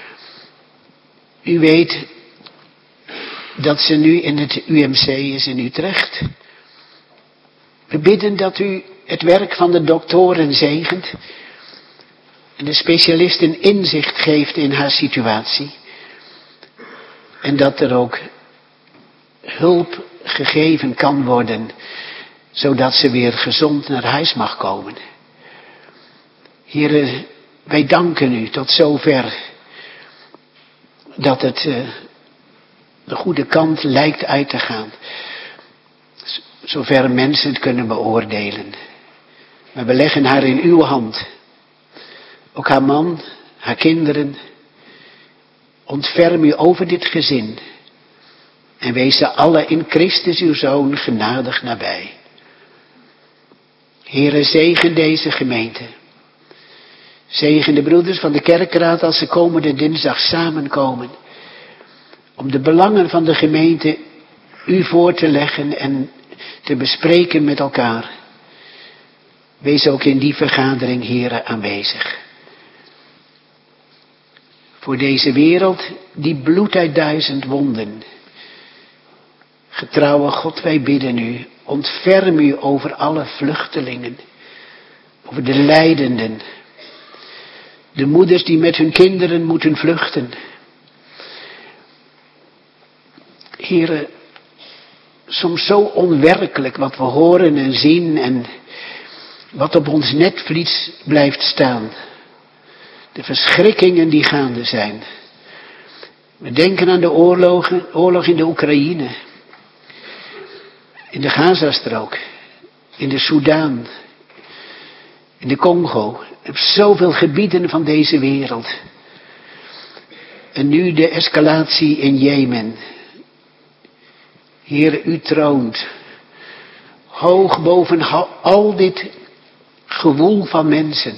U weet dat ze nu in het U M C is in Utrecht. We bidden dat u het werk van de doktoren zegent en de specialisten inzicht geeft in haar situatie. En dat er ook hulp gegeven kan worden, zodat ze weer gezond naar huis mag komen. Heere, wij danken u tot zover dat het uh, de goede kant lijkt uit te gaan. Zover mensen het kunnen beoordelen. Maar we leggen haar in uw hand. Ook haar man, haar kinderen. Ontferm u over dit gezin. En wees ze alle in Christus uw Zoon genadig nabij. Heere, zegen deze gemeente. Zegen de broeders van de kerkraad als ze komende dinsdag samenkomen. Om de belangen van de gemeente u voor te leggen en te bespreken met elkaar. Wees ook in die vergadering, Heere, aanwezig. Voor deze wereld die bloedt uit duizend wonden. Getrouwe God, wij bidden u, ontferm u over alle vluchtelingen, over de lijdenden, de moeders die met hun kinderen moeten vluchten. Heere, soms zo onwerkelijk wat we horen en zien en wat op ons netvlies blijft staan. De verschrikkingen die gaande zijn. We denken aan de oorlogen, oorlog in de Oekraïne, in de Gazastrook, in de Soedan, in de Congo, op zoveel gebieden van deze wereld. En nu de escalatie in Jemen. Heere, u troont hoog boven al dit gewoel van mensen.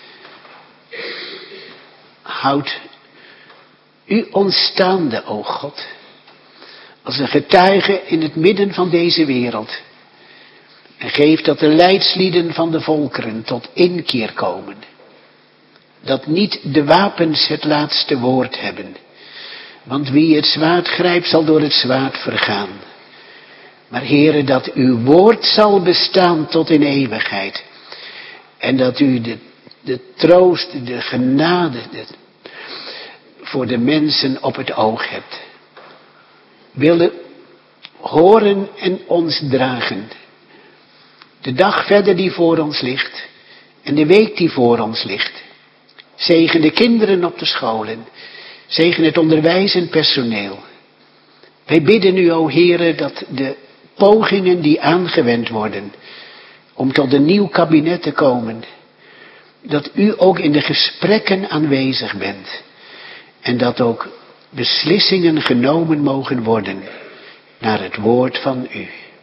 Houd u ons staande, o God, als een getuige in het midden van deze wereld. En geef dat de leidslieden van de volkeren tot inkeer komen. Dat niet de wapens het laatste woord hebben. Want wie het zwaard grijpt zal door het zwaard vergaan. Maar Heere, dat uw woord zal bestaan tot in eeuwigheid. En dat u de, de troost, de genade de, voor de mensen op het oog hebt. Willen horen en ons dragen. De dag verder die voor ons ligt. En de week die voor ons ligt. Zegen de kinderen op de scholen. Zegen het onderwijzend personeel. Wij bidden u, o Heere, dat de pogingen die aangewend worden om tot een nieuw kabinet te komen, dat u ook in de gesprekken aanwezig bent en dat ook beslissingen genomen mogen worden naar het woord van u.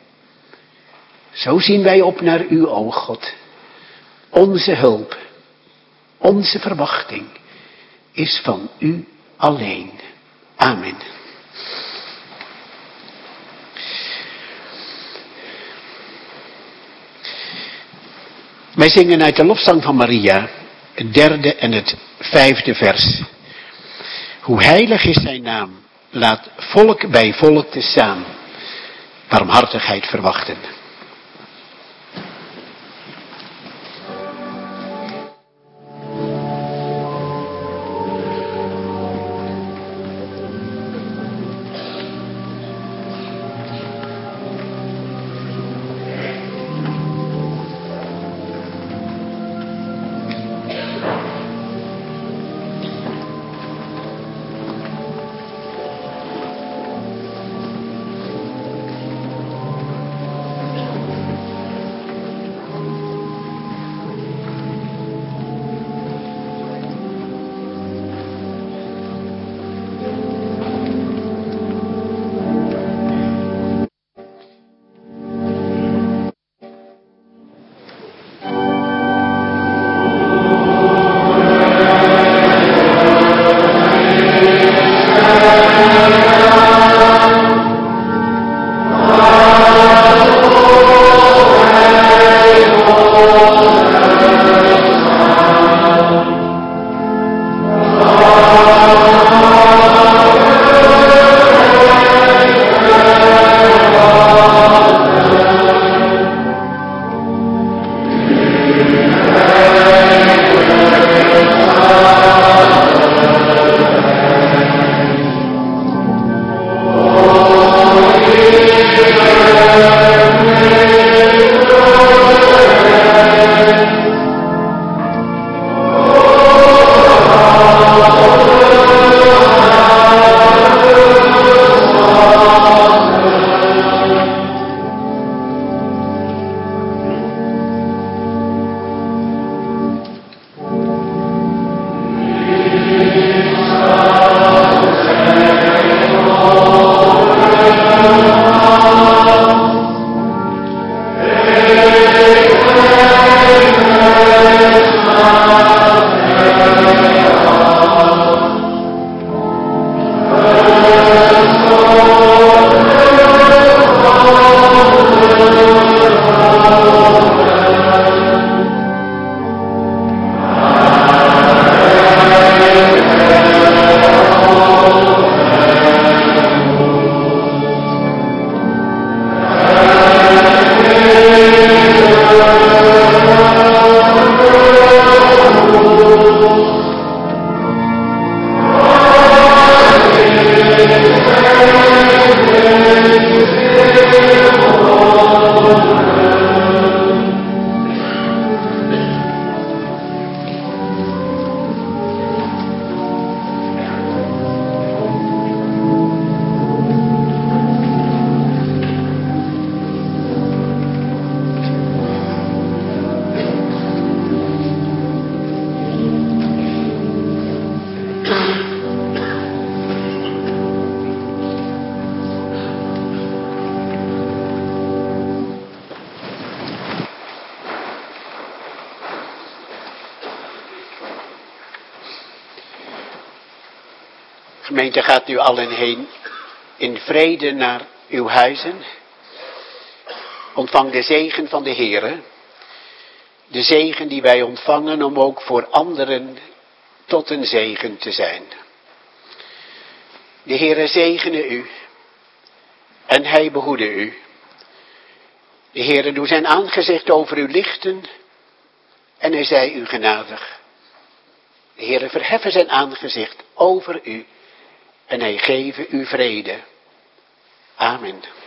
Zo zien wij op naar u, o God. Onze hulp, onze verwachting is van u alleen. Amen. Wij zingen uit de lofzang van Maria, het derde en het vijfde vers. Hoe heilig is zijn naam, laat volk bij volk tezamen barmhartigheid verwachten. Gemeente, gaat u allen heen in vrede naar uw huizen. Ontvang de zegen van de Heere. De zegen die wij ontvangen om ook voor anderen tot een zegen te zijn. De Heere zegene u en hij behoede u. De Heere doet zijn aangezicht over u lichten en hij zij u genadig. De Heere verheffen zijn aangezicht over u en hij geven u vrede. Amen.